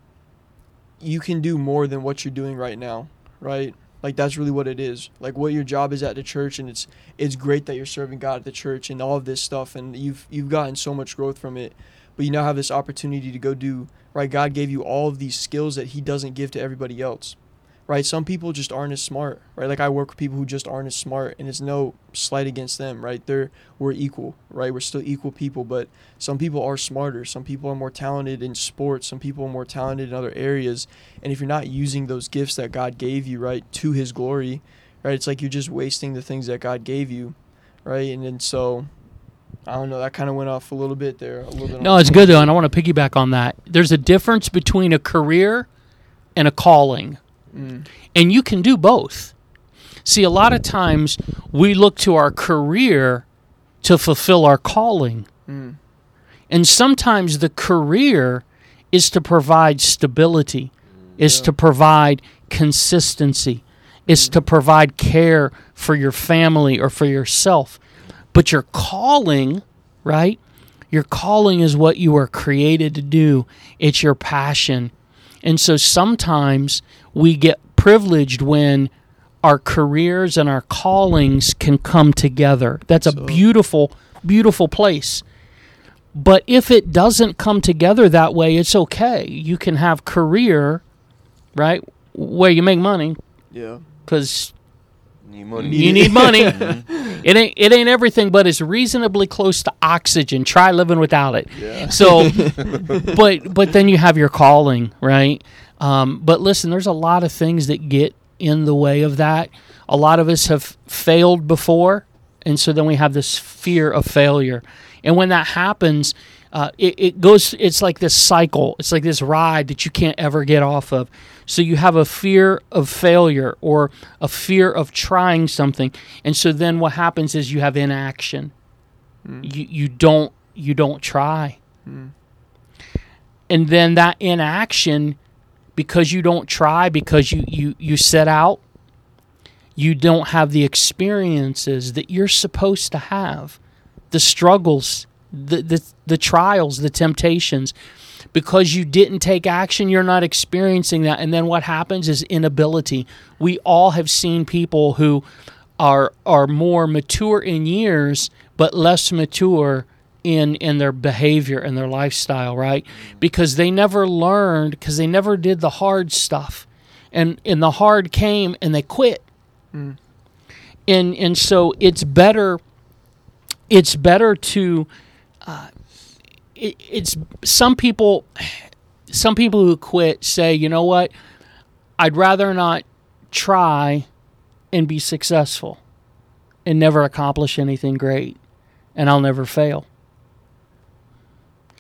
you can do more than what you're doing right now, right? Like, that's really what it is. Like, what your job is at the church, and it's it's great that you're serving God at the church and all of this stuff, and you've you've gotten so much growth from it. But you now have this opportunity to go do, right? God gave you all of these skills that he doesn't give to everybody else, right? Some people just aren't as smart, right? Like, I work with people who just aren't as smart, and it's no slight against them, right? They're, we're equal, right? We're still equal people, but some people are smarter. Some people are more talented in sports. Some people are more talented in other areas. And if you're not using those gifts that God gave you, right, to his glory, right, it's like you're just wasting the things that God gave you, right? And then so... I don't know. That kind of went off a little bit there. A little bit. No, it's good though, and I want to piggyback on that. There's a difference between a career and a calling, Mm. and you can do both. See, a lot of times we look to our career to fulfill our calling, Mm. and sometimes the career is to provide stability, is Yeah. to provide consistency, is to provide care for your family or for yourself. But your calling, right? Your calling is what you are created to do. It's your passion. And so sometimes we get privileged when our careers and our callings can come together. That's a So- beautiful, beautiful place. But if it doesn't come together that way, it's okay. You can have career, right, where you make money Yeah. because Need money. you need money. It ain't it ain't everything, but it's reasonably close to oxygen. Try living without it. Yeah. So, but but then you have your calling, right? Um, but listen, there's a lot of things that get in the way of that. A lot of us have failed before, and so then we have this fear of failure. And when that happens, uh, it, it goes. It's like this cycle. It's like this ride that you can't ever get off of. So you have a fear of failure or a fear of trying something, and so then what happens is you have inaction. Mm. You you don't you don't try, Mm. and then that inaction, because you don't try, because you you you set out, you don't have the experiences that you're supposed to have, the struggles, the the the trials, the temptations. Because you didn't take action, you're not experiencing that. And then what happens is inability. We all have seen people who are are more mature in years, but less mature in, in their behavior and their lifestyle, right? Because they never learned, because they never did the hard stuff. And, and the hard came and they quit. Mm. And and so it's better, it's better to... Uh, It, it's some people some people who quit say, you know what, I'd rather not try and be successful and never accomplish anything great, and I'll never fail.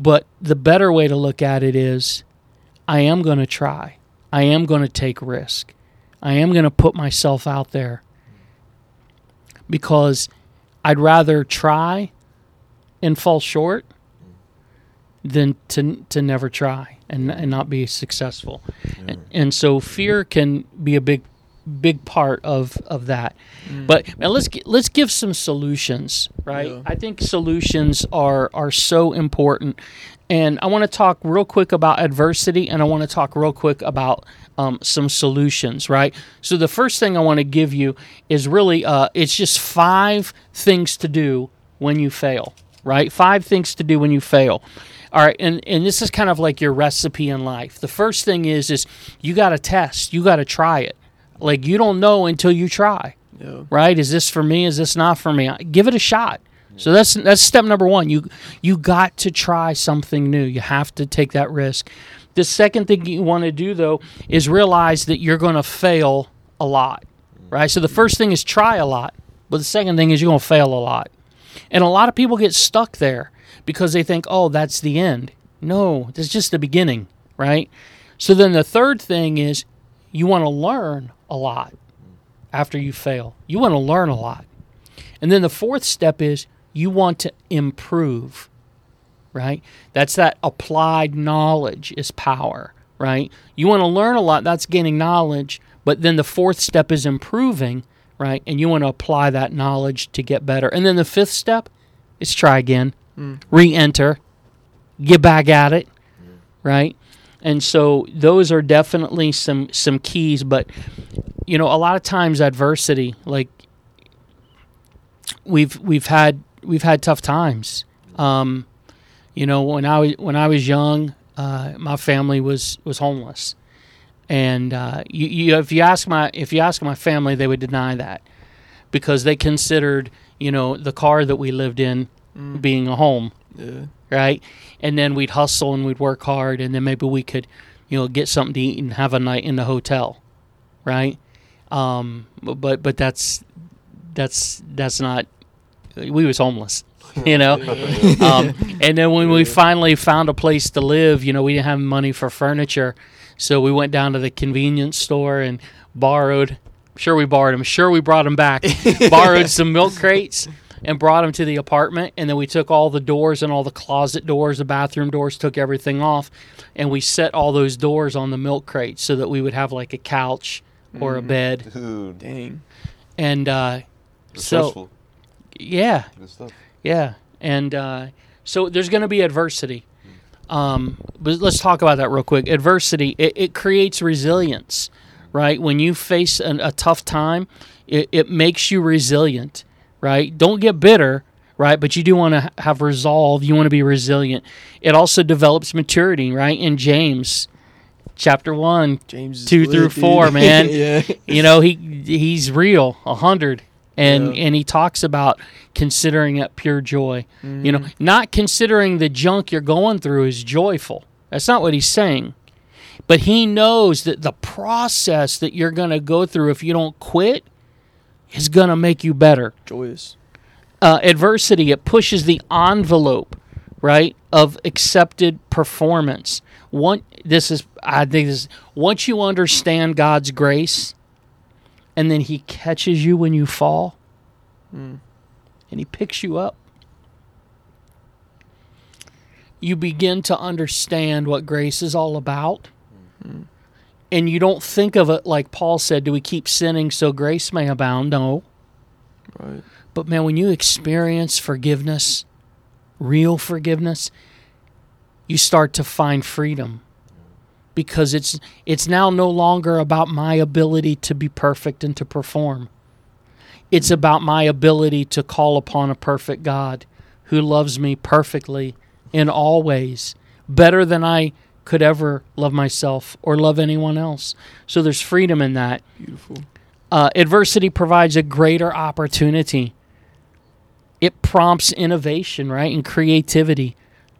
But the better way to look at it is, I am going to try. I am going to take risk. I am going to put myself out there, because I'd rather try and fall short than to to never try and and not be successful. Yeah. And, and so fear can be a big big part of of that. Mm. But man, let's gi- let's give some solutions, right? Yeah. I think solutions are are so important. And I want to talk real quick about adversity, and I want to talk real quick about um, some solutions, right? So the first thing I want to give you is really, uh, it's just five things to do when you fail, right? Five things to do when you fail. All right, and, and this is kind of like your recipe in life. The first thing is, is you got to test. You got to try it. Like, you don't know until you try, Yeah. right? Is this for me? Is this not for me? Give it a shot. So that's that's step number one. You you got to try something new. You have to take that risk. The second thing you want to do, though, is realize that you're going to fail a lot, right? So the first thing is try a lot, but the second thing is you're going to fail a lot. And a lot of people get stuck there because they think, oh, that's the end. No, that's just the beginning, right? So then the third thing is you want to learn a lot after you fail. You want to learn a lot. And then the fourth step is you want to improve, right? That's that applied knowledge is power, right? You want to learn a lot, that's gaining knowledge, but then the fourth step is improving, right? And you want to apply that knowledge to get better. And then the fifth step is try again, Mm. re-enter, get back at it, right? And so those are definitely some some keys, but you know, a lot of times adversity, like we've we've had we've had tough times. Um, you know, when I was when I was young, uh, my family was, was homeless, and uh, you, you if you ask my if you ask my family, they would deny that because they considered, you know, the car that we lived in Mm. being a home, Yeah. right? And then we'd hustle and we'd work hard, and then maybe we could, you know, get something to eat and have a night in the hotel, right? Um, but but that's that's that's not. We was homeless, you know. um, and then when we finally found a place to live, you know, we didn't have money for furniture, so we went down to the convenience store and borrowed. Sure, we borrowed them. Sure, we brought them back. Borrowed some milk crates and brought them to the apartment, and then we took all the doors and all the closet doors, the bathroom doors, took everything off, and we set all those doors on the milk crates so that we would have like a couch or a Mhm. bed. Dude, Dang. And uh, so, resourceful. yeah, Good stuff. yeah. And uh, so there's going to be adversity. Um, but let's talk about that real quick. Adversity, it, it creates resilience, right? When you face an, a tough time, it, it makes you resilient. Right? Don't get bitter, right? But you do want to have resolve. You want to be resilient. It also develops maturity, right? In James chapter one, James is two lit, through dude. four, man. Yeah. you know, he he's real, a hundred. And Yeah. and he talks about considering it pure joy. You know, Mhm. not considering the junk you're going through is joyful. That's not what he's saying. But he knows that the process that you're going to go through if you don't quit is going to make you better. Joyous. Uh, adversity, it pushes the envelope, right, of accepted performance. One, this is, I think this is, once you understand God's grace, and then he catches you when you fall, Mm. and he picks you up, you begin to understand what grace is all about. Mm. And you don't think of it like Paul said, do we keep sinning so grace may abound? No. Right. But man, when you experience forgiveness, real forgiveness, you start to find freedom. Because it's it's now no longer about my ability to be perfect and to perform. It's about my ability to call upon a perfect God who loves me perfectly in all ways, better than I could ever love myself or love anyone else. So there's freedom in that. Beautiful. Uh, adversity provides a greater opportunity. It prompts innovation, right, and creativity.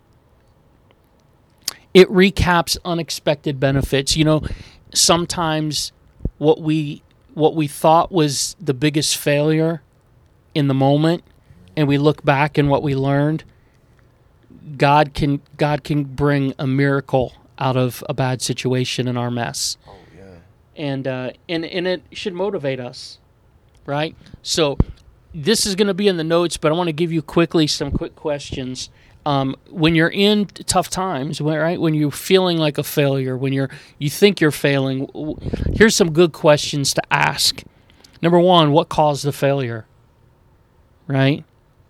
It recaps unexpected benefits. You know, sometimes what we what we thought was the biggest failure in the moment, and we look back and what we learned, God can God can bring a miracle out of a bad situation in our mess. Oh yeah. And uh, and and it should motivate us, right? So this is going to be in the notes, but I want to give you quickly some quick questions. Um, when you're in tough times, when, right? When you're feeling like a failure, when you're you think you're failing, w- here's some good questions to ask. Number one, what caused the failure? Right?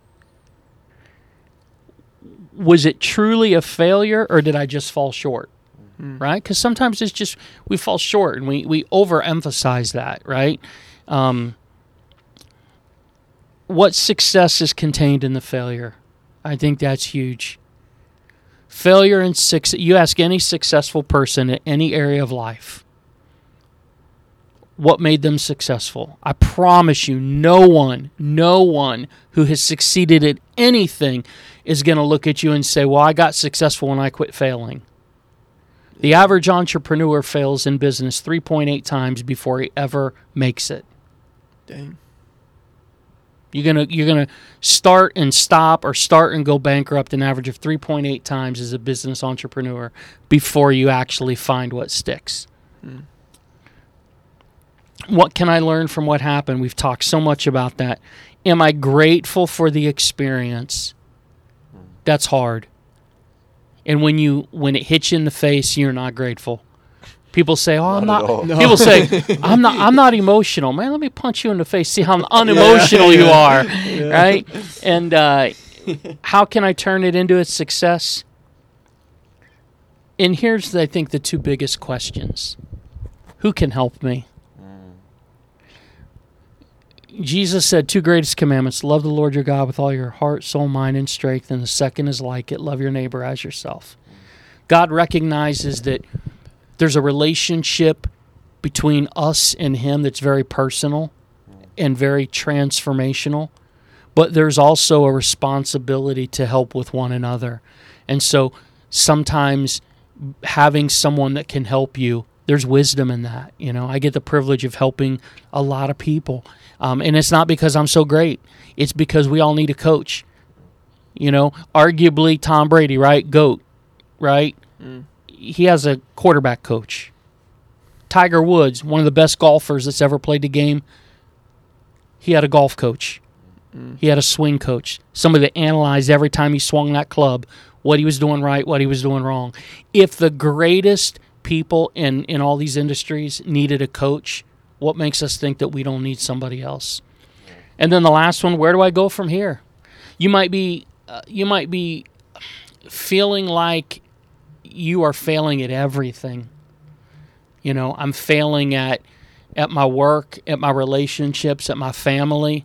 Was it truly a failure, or did I just fall short? Mm. Right? Because sometimes it's just we fall short, and we we overemphasize that. Right? Um, what success is contained in the failure? I think that's huge. Failure and success. You ask any successful person in any area of life, what made them successful? I promise you, no one, no one who has succeeded at anything is going to look at you and say, well, I got successful when I quit failing. The average entrepreneur fails in business three point eight times before he ever makes it. Dang. You're gonna you're gonna start and stop or start and go bankrupt an average of three point eight times as a business entrepreneur before you actually find what sticks. Hmm. What can I learn from what happened? We've talked so much about that. Am I grateful for the experience? That's hard. And when you when it hits you in the face, you're not grateful. People say, "Oh, I'm Not at not." all. No. People say, "I'm not. I'm not emotional, man. Let me punch you in the face. See how unemotional Yeah, you yeah. are, Yeah. right?" And uh, how can I turn it into a success? And here's, I think, the two biggest questions: who can help me? Mm. Jesus said, two greatest commandments: love the Lord your God with all your heart, soul, mind, and strength. And the second is like it: love your neighbor as yourself. God recognizes that there's a relationship between us and him that's very personal and very transformational, but there's also a responsibility to help with one another. And so sometimes having someone that can help you, there's wisdom in that. You know, I get the privilege of helping a lot of people. Um, and it's not because I'm so great. It's because we all need a coach. You know, arguably Tom Brady, right? GOAT, right? Mm. He has a quarterback coach. Tiger Woods, one of the best golfers that's ever played the game, he had a golf coach. Mm. He had a swing coach, somebody that analyzed every time he swung that club, what he was doing right, what he was doing wrong. If the greatest people in, in all these industries needed a coach, what makes us think that we don't need somebody else? And then the last one, where do I go from here? You might be, uh, you might be feeling like you are failing at everything. You know, I'm failing at at my work, at my relationships, at my family.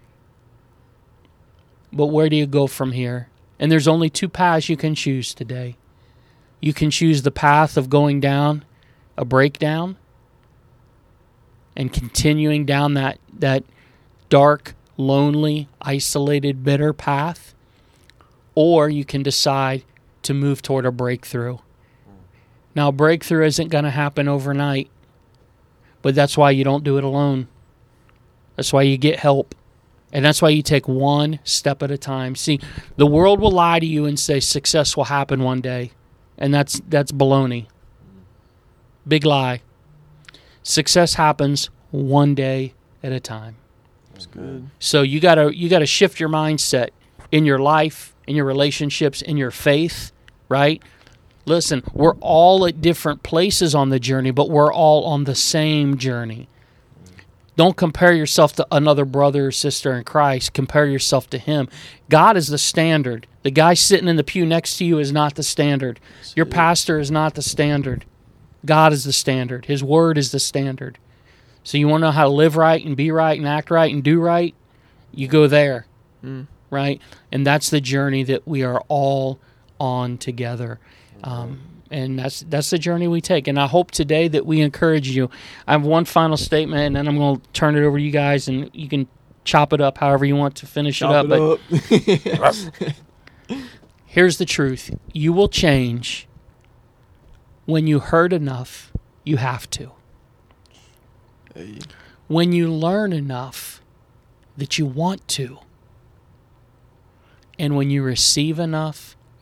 But where do you go from here? And there's only two paths you can choose today. You can choose the path of going down a breakdown and continuing down that that dark, lonely, isolated, bitter path, or you can decide to move toward a breakthrough. Now, breakthrough isn't going to happen overnight, but that's why you don't do it alone. That's why you get help, and that's why you take one step at a time. See, the world will lie to you and say success will happen one day, and that's that's baloney. Big lie. Success happens one day at a time. That's good. So you gotta you gotta shift your mindset in your life, in your relationships, in your faith. Right? Listen, we're all at different places on the journey, but we're all on the same journey. Don't compare yourself to another brother or sister in Christ. Compare yourself to him. God is the standard. The guy sitting in the pew next to you is not the standard. Your pastor is not the standard. God is the standard. His word is the standard. So you want to know how to live right and be right and act right and do right? You go there, mm. right? And that's the journey that we are all on together, um, and that's that's the journey we take. And I hope today that we encourage you. I have one final statement, and then I'm going to turn it over to you guys, and you can chop it up however you want to finish Chop it up. it But here's the truth: you will change when you hurt enough. You have to. Hey. When you learn enough that you want to, and when you receive enough,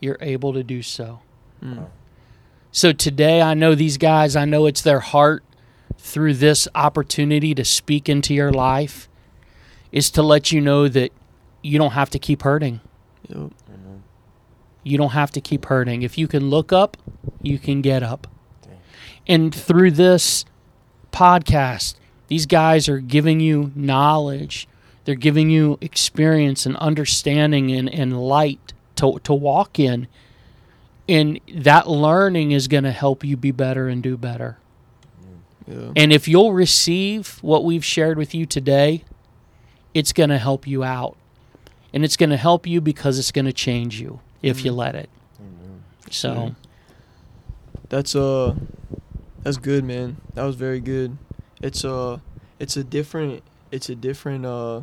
you're able to do so. Mm. So today, I know these guys, I know it's their heart through this opportunity to speak into your life is to let you know that you don't have to keep hurting. Yep. You don't have to keep hurting. If you can look up, you can get up. And through this podcast, these guys are giving you knowledge. They're giving you experience and understanding and, and light to, to walk in. And that learning is going to help you be better and do better. Yeah. And if you'll receive what we've shared with you today, it's going to help you out. And it's going to help you because it's going to change you if Mm. you let it. So, That's uh that's good, man. That was very good. It's uh it's a different it's a different uh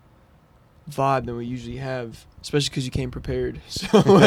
vibe than we usually have, especially because you came prepared. So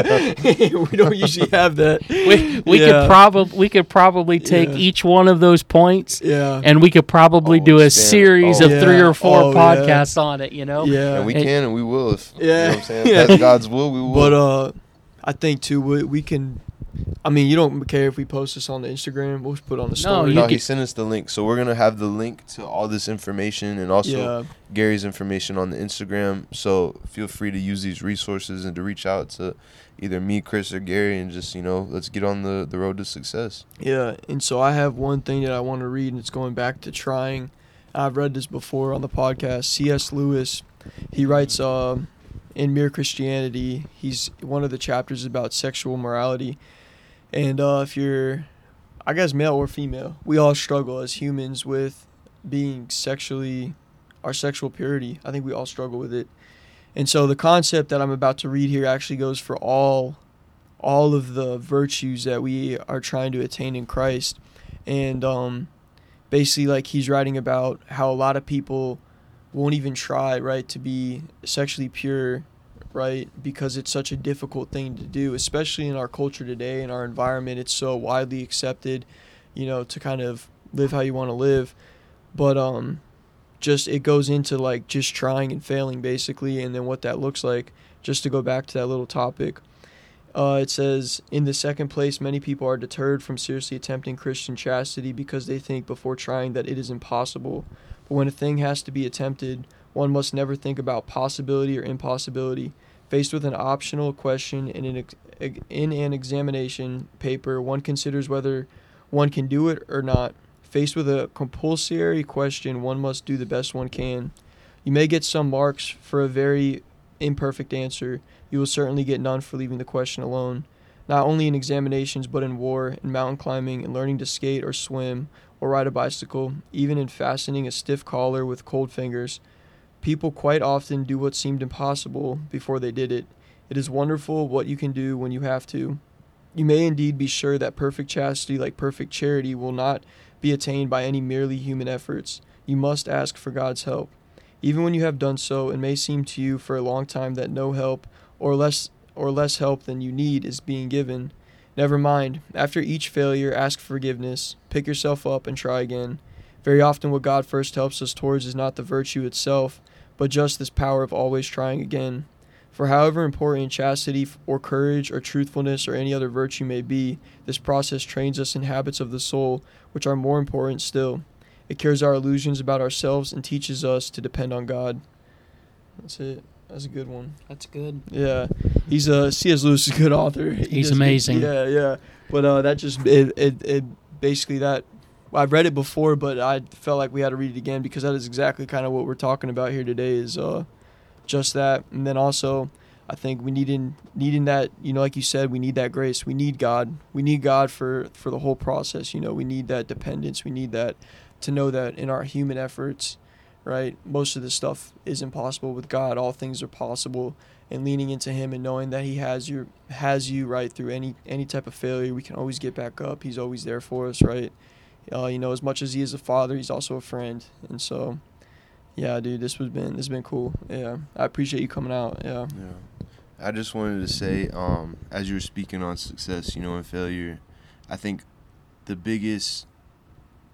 we don't usually have that. we we Yeah. could probably we could probably take Yeah. each one of those points Yeah. and we could probably Oh, do a stand- series oh. of three Yeah. or four Oh, yeah. podcasts on it, you know? Yeah. And we And- can and we will. If, you Yeah. know what I'm saying? Yeah. If that's God's will, we will. But uh, I think too we, we can. I mean, you don't care if we post this on the Instagram. We'll just put it on the No, story. you no, can- he sent us the link. So we're going to have the link to all this information and also yeah. Gary's information on the Instagram. So feel free to use these resources and to reach out to either me, Chris, or Gary and just, you know, let's get on the, the road to success. Yeah, and so I have one thing that I want to read, and it's going back to trying. I've read this before on the podcast. C S. Lewis, he writes um, in Mere Christianity, he's one of the chapters is about sexual morality. And uh, if you're, I guess, male or female, we all struggle as humans with being sexually, our sexual purity. I think we all struggle with it. And so the concept that I'm about to read here actually goes for all all of the virtues that we are trying to attain in Christ. And um, basically, like, he's writing about how a lot of people won't even try, right, to be sexually pure, right, because it's such a difficult thing to do, especially in our culture today, in our environment. It's so widely accepted, you know, to kind of live how you want to live. But um, just it goes into, like, just trying and failing, basically, and then what that looks like. Just to go back to that little topic. Uh, it says, in the second place, many people are deterred from seriously attempting Christian chastity because they think before trying that it is impossible. But when a thing has to be attempted, one must never think about possibility or impossibility. Faced with an optional question in an, ex- in an examination paper, one considers whether one can do it or not. Faced with a compulsory question, one must do the best one can. You may get some marks for a very imperfect answer. You will certainly get none for leaving the question alone. Not only in examinations, but in war, in mountain climbing, in learning to skate or swim or ride a bicycle, even in fastening a stiff collar with cold fingers. People quite often do what seemed impossible before they did it. It is wonderful what you can do when you have to. You may indeed be sure that perfect chastity, like perfect charity, will not be attained by any merely human efforts. You must ask for God's help. Even when you have done so, it may seem to you for a long time that no help, or less or less help than you need, is being given. Never mind. After each failure, ask forgiveness, pick yourself up, and try again. Very often what God first helps us towards is not the virtue itself, but just this power of always trying again. For however important chastity or courage or truthfulness or any other virtue may be, this process trains us in habits of the soul, which are more important still. It cures our illusions about ourselves and teaches us to depend on God. That's it. That's a good one. That's good. Yeah, he's a C S. Lewis is a good author. He He's does- amazing. Yeah, yeah. But uh, that just it, it it basically that I've read it before, but I felt like we had to read it again because that is exactly kind of what we're talking about here today. Is uh, just that, and then also I think we needing needing that, you know, like you said, we need that grace. We need God. We need God for for the whole process. You know, we need that dependence. We need that to know that in our human efforts, right, most of this stuff is impossible. With God, all things are possible. And leaning into Him and knowing that He has your has you right through any any type of failure, we can always get back up. He's always there for us, right? Uh, you know, as much as He is a father, He's also a friend. And so, yeah, dude, this was been this has been cool. Yeah, I appreciate you coming out. Yeah. Yeah. I just wanted to say, um, as you were speaking on success, you know, and failure, I think the biggest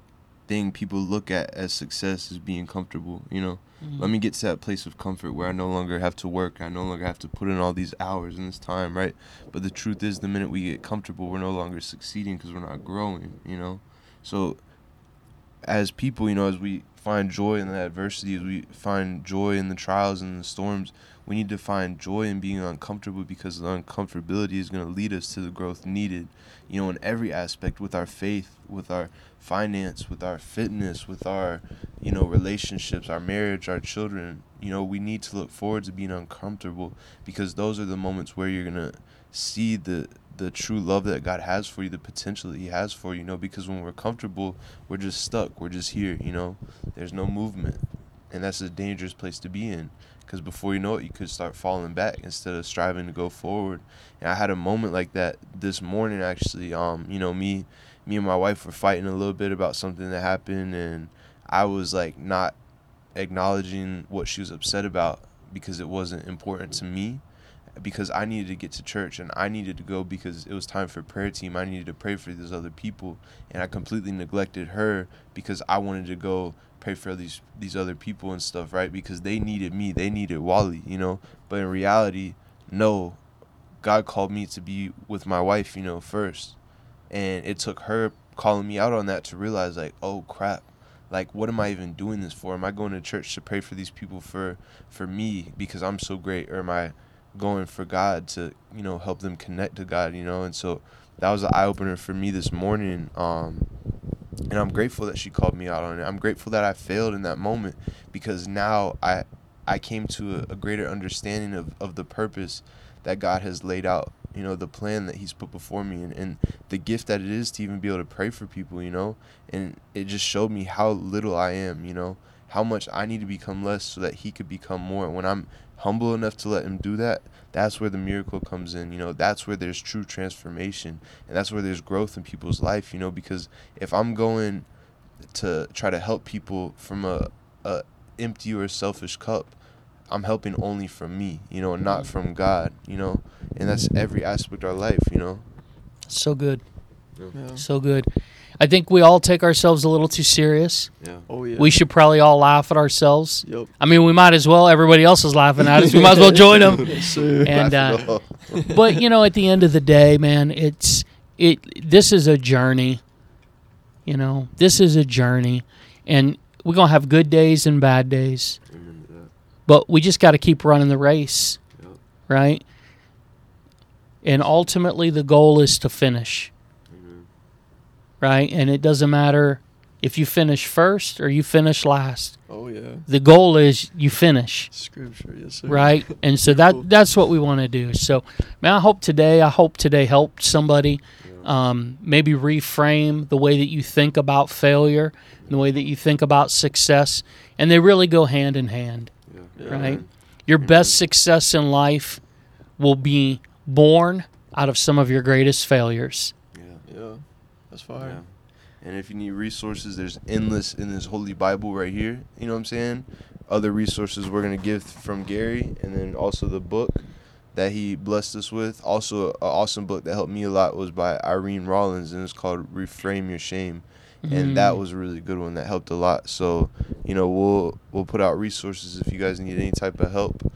thing people look at as success is being comfortable, you know. Mhm. Let me get to that place of comfort where I no longer have to work. I no longer have to put in all these hours and this time, right? But the truth is, the minute we get comfortable, we're no longer succeeding because we're not growing, you know. So as people, you know, as we find joy in the adversity, as we find joy in the trials and the storms, we need to find joy in being uncomfortable, because the uncomfortability is going to lead us to the growth needed, you know, in every aspect, with our faith, with our finance, with our fitness, with our, you know, relationships, our marriage, our children. You know, we need to look forward to being uncomfortable, because those are the moments where you're going to see the the true love that God has for you, the potential that he has for you, you know, because when we're comfortable, we're just stuck. We're just here, you know. There's no movement. And that's a dangerous place to be in, because before you know it, you could start falling back instead of striving to go forward. And I had a moment like that this morning, actually. Um, you know, me, me and my wife were fighting a little bit about something that happened, and I was like not acknowledging what she was upset about because it wasn't important to me, because I needed to get to church and I needed to go because it was time for prayer team. I needed to pray for these other people, and I completely neglected her because I wanted to go pray for these these other people and stuff, right? Because they needed me, they needed Wally, you know. But in reality, no, God called me to be with my wife, you know, first. And it took her calling me out on that to realize, like, oh crap, like, what am I even doing this for? Am I going to church to pray for these people for for me because I'm so great, or am I going for God to, you know, help them connect to God, you know? And so that was an eye-opener for me this morning. Um, and I'm grateful that she called me out on it. I'm grateful that I failed in that moment, because now I I came to a, a greater understanding of, of the purpose that God has laid out, you know, the plan that he's put before me, and, and the gift that it is to even be able to pray for people, you know? And it just showed me how little I am, you know, how much I need to become less so that he could become more. When I'm humble enough to let him do that, that's where the miracle comes in, you know. That's where there's true transformation, and that's where there's growth in people's life, you know. Because if I'm going to try to help people from a, a empty or selfish cup, I'm helping only from me, you know, and not from God, you know. And that's every aspect of our life, you know. So good. Yeah. So good. I think we all take ourselves a little too serious. Yeah. Oh yeah. We should probably all laugh at ourselves. Yep. I mean, we might as well. Everybody else is laughing at us. We might as well join them. Yes, sir. And Laugh it uh, off. but you know, at the end of the day, man, it's it. This is a journey. You know, this is a journey, and we're gonna have good days and bad days. Amen to that. But we just got to keep running the race, Yep. right? And ultimately, the goal is to finish, Amen. right? And it doesn't matter if you finish first or you finish last. Oh yeah. The goal is you finish, Scripture, yes sir. right? And so that that's what we want to do. So, man, I hope today, I hope today helped somebody. Um, maybe reframe the way that you think about failure, the way that you think about success, and they really go hand in hand. Yeah. Yeah. Right. Amen. Your best success in life will be born out of some of your greatest failures. Yeah. Yeah. That's fire. Yeah. And if you need resources, there's endless in this Holy Bible right here. You know what I'm saying? Other resources we're going to give from Gary, and then also the book that he blessed us with. Also, an awesome book that helped me a lot was by Irene Rollins, and it's called Reframe Your Shame. And Mm. that was a really good one that helped a lot. So, you know, we'll we'll put out resources if you guys need any type of help.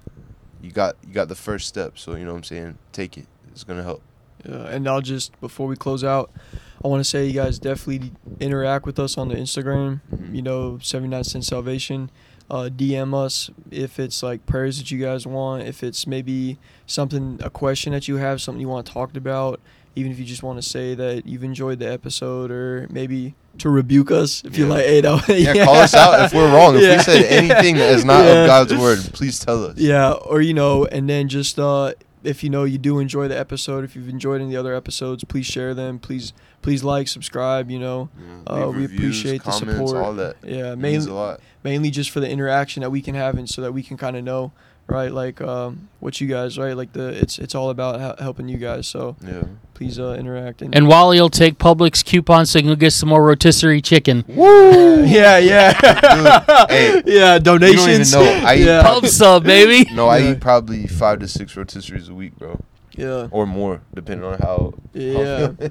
You got you got the first step, so you know what I'm saying? Take it. It's going to help. Yeah, and I'll just, before we close out, I want to say you guys definitely interact with us on the Instagram, Mhm. you know, seventy-nine Cent Salvation. Uh, D M us if it's like prayers that you guys want, if it's maybe something, a question that you have, something you want talked about, even if you just want to say that you've enjoyed the episode, or maybe to rebuke us if you're Yeah. like, hey, no, Yeah, call us out if we're wrong. If Yeah. we said anything that is not Yeah. of God's word, please tell us. Yeah, or, you know, and then just uh, if you know you do enjoy the episode, if you've enjoyed any of the other episodes, please share them. Please, please like, subscribe. You know, Yeah. Uh, Leave we reviews, appreciate the comments, support. all that. yeah, It means a mainly lot. mainly just for the interaction that we can have, and so that we can kind of know, right, like um, what you guys, right, like the it's it's all about ha- helping you guys. So Yeah. please uh, interact. And, And Wally will take Publix coupons so he can get some more rotisserie chicken. woo, yeah, yeah, Dude, hey, yeah, donations. you don't even know. I eat yeah, Pub sub, baby. No, I Yeah. eat probably five to six rotisseries a week, bro, yeah, or more, depending on how. yeah.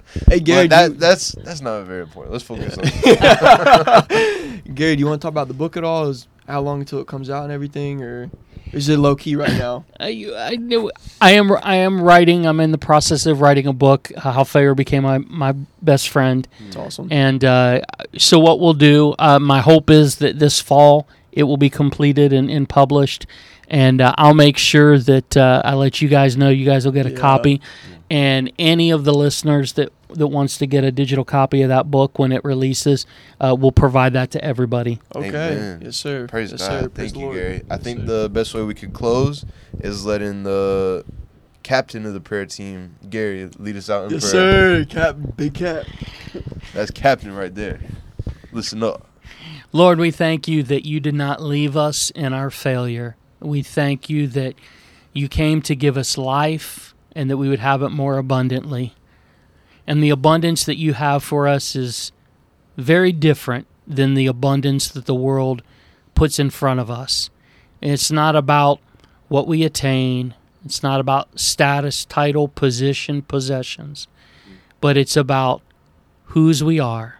Hey, Gary, But that do you- that's that's not very important. Let's focus on. Gary, do you want to talk about the book at all? Is how long until it comes out and everything, or is it low key right now? I, I knew I am I am writing. I'm in the process of writing a book. Uh, how failure became my, my best friend, It's awesome. and uh, so what we'll do. Uh, my hope is that this fall it will be completed and, and published, and uh, I'll make sure that uh, I let you guys know. You guys will get a Yeah. copy, and any of the listeners that that wants to get a digital copy of that book when it releases, uh, we'll provide that to everybody. Okay. Amen. Yes, sir. Praise yes, God. Sir. Thank Praise the you, Lord. Gary. I Yes, think sir. the best way we could close is letting the captain of the prayer team, Gary, lead us out in Yes, prayer. sir. Cap, big cap. That's captain right there. Listen up. Lord, we thank you that you did not leave us in our failure. We thank you that you came to give us life and that we would have it more abundantly. And the abundance that you have for us is very different than the abundance that the world puts in front of us. It's not about what we attain. It's not about status, title, position, possessions. But it's about whose we are.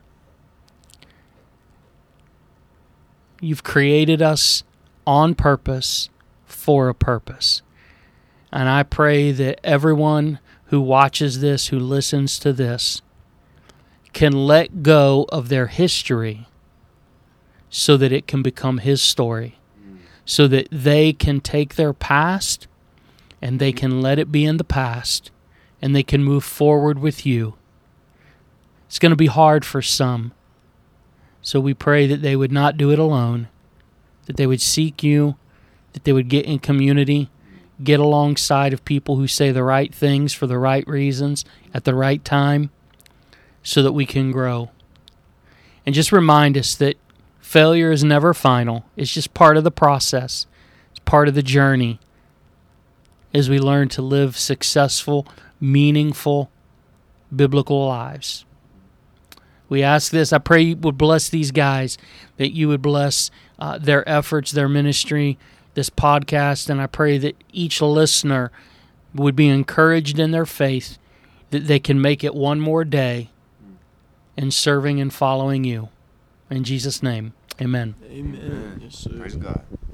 You've created us on purpose for a purpose. And I pray that everyone who watches this, who listens to this, can let go of their history so that it can become his story, so that they can take their past and they can let it be in the past and they can move forward with you. It's going to be hard for some. So we pray that they would not do it alone, that they would seek you, that they would get in community, get alongside of people who say the right things for the right reasons at the right time so that we can grow. And just remind us that failure is never final. It's just part of the process. It's part of the journey as we learn to live successful, meaningful, biblical lives. We ask this. I pray you would bless these guys, that you would bless uh, their efforts, their ministry, this podcast, and I pray that each listener would be encouraged in their faith, that they can make it one more day in serving and following you. In Jesus' name, amen. Amen. Amen. Yes, sir. Praise God.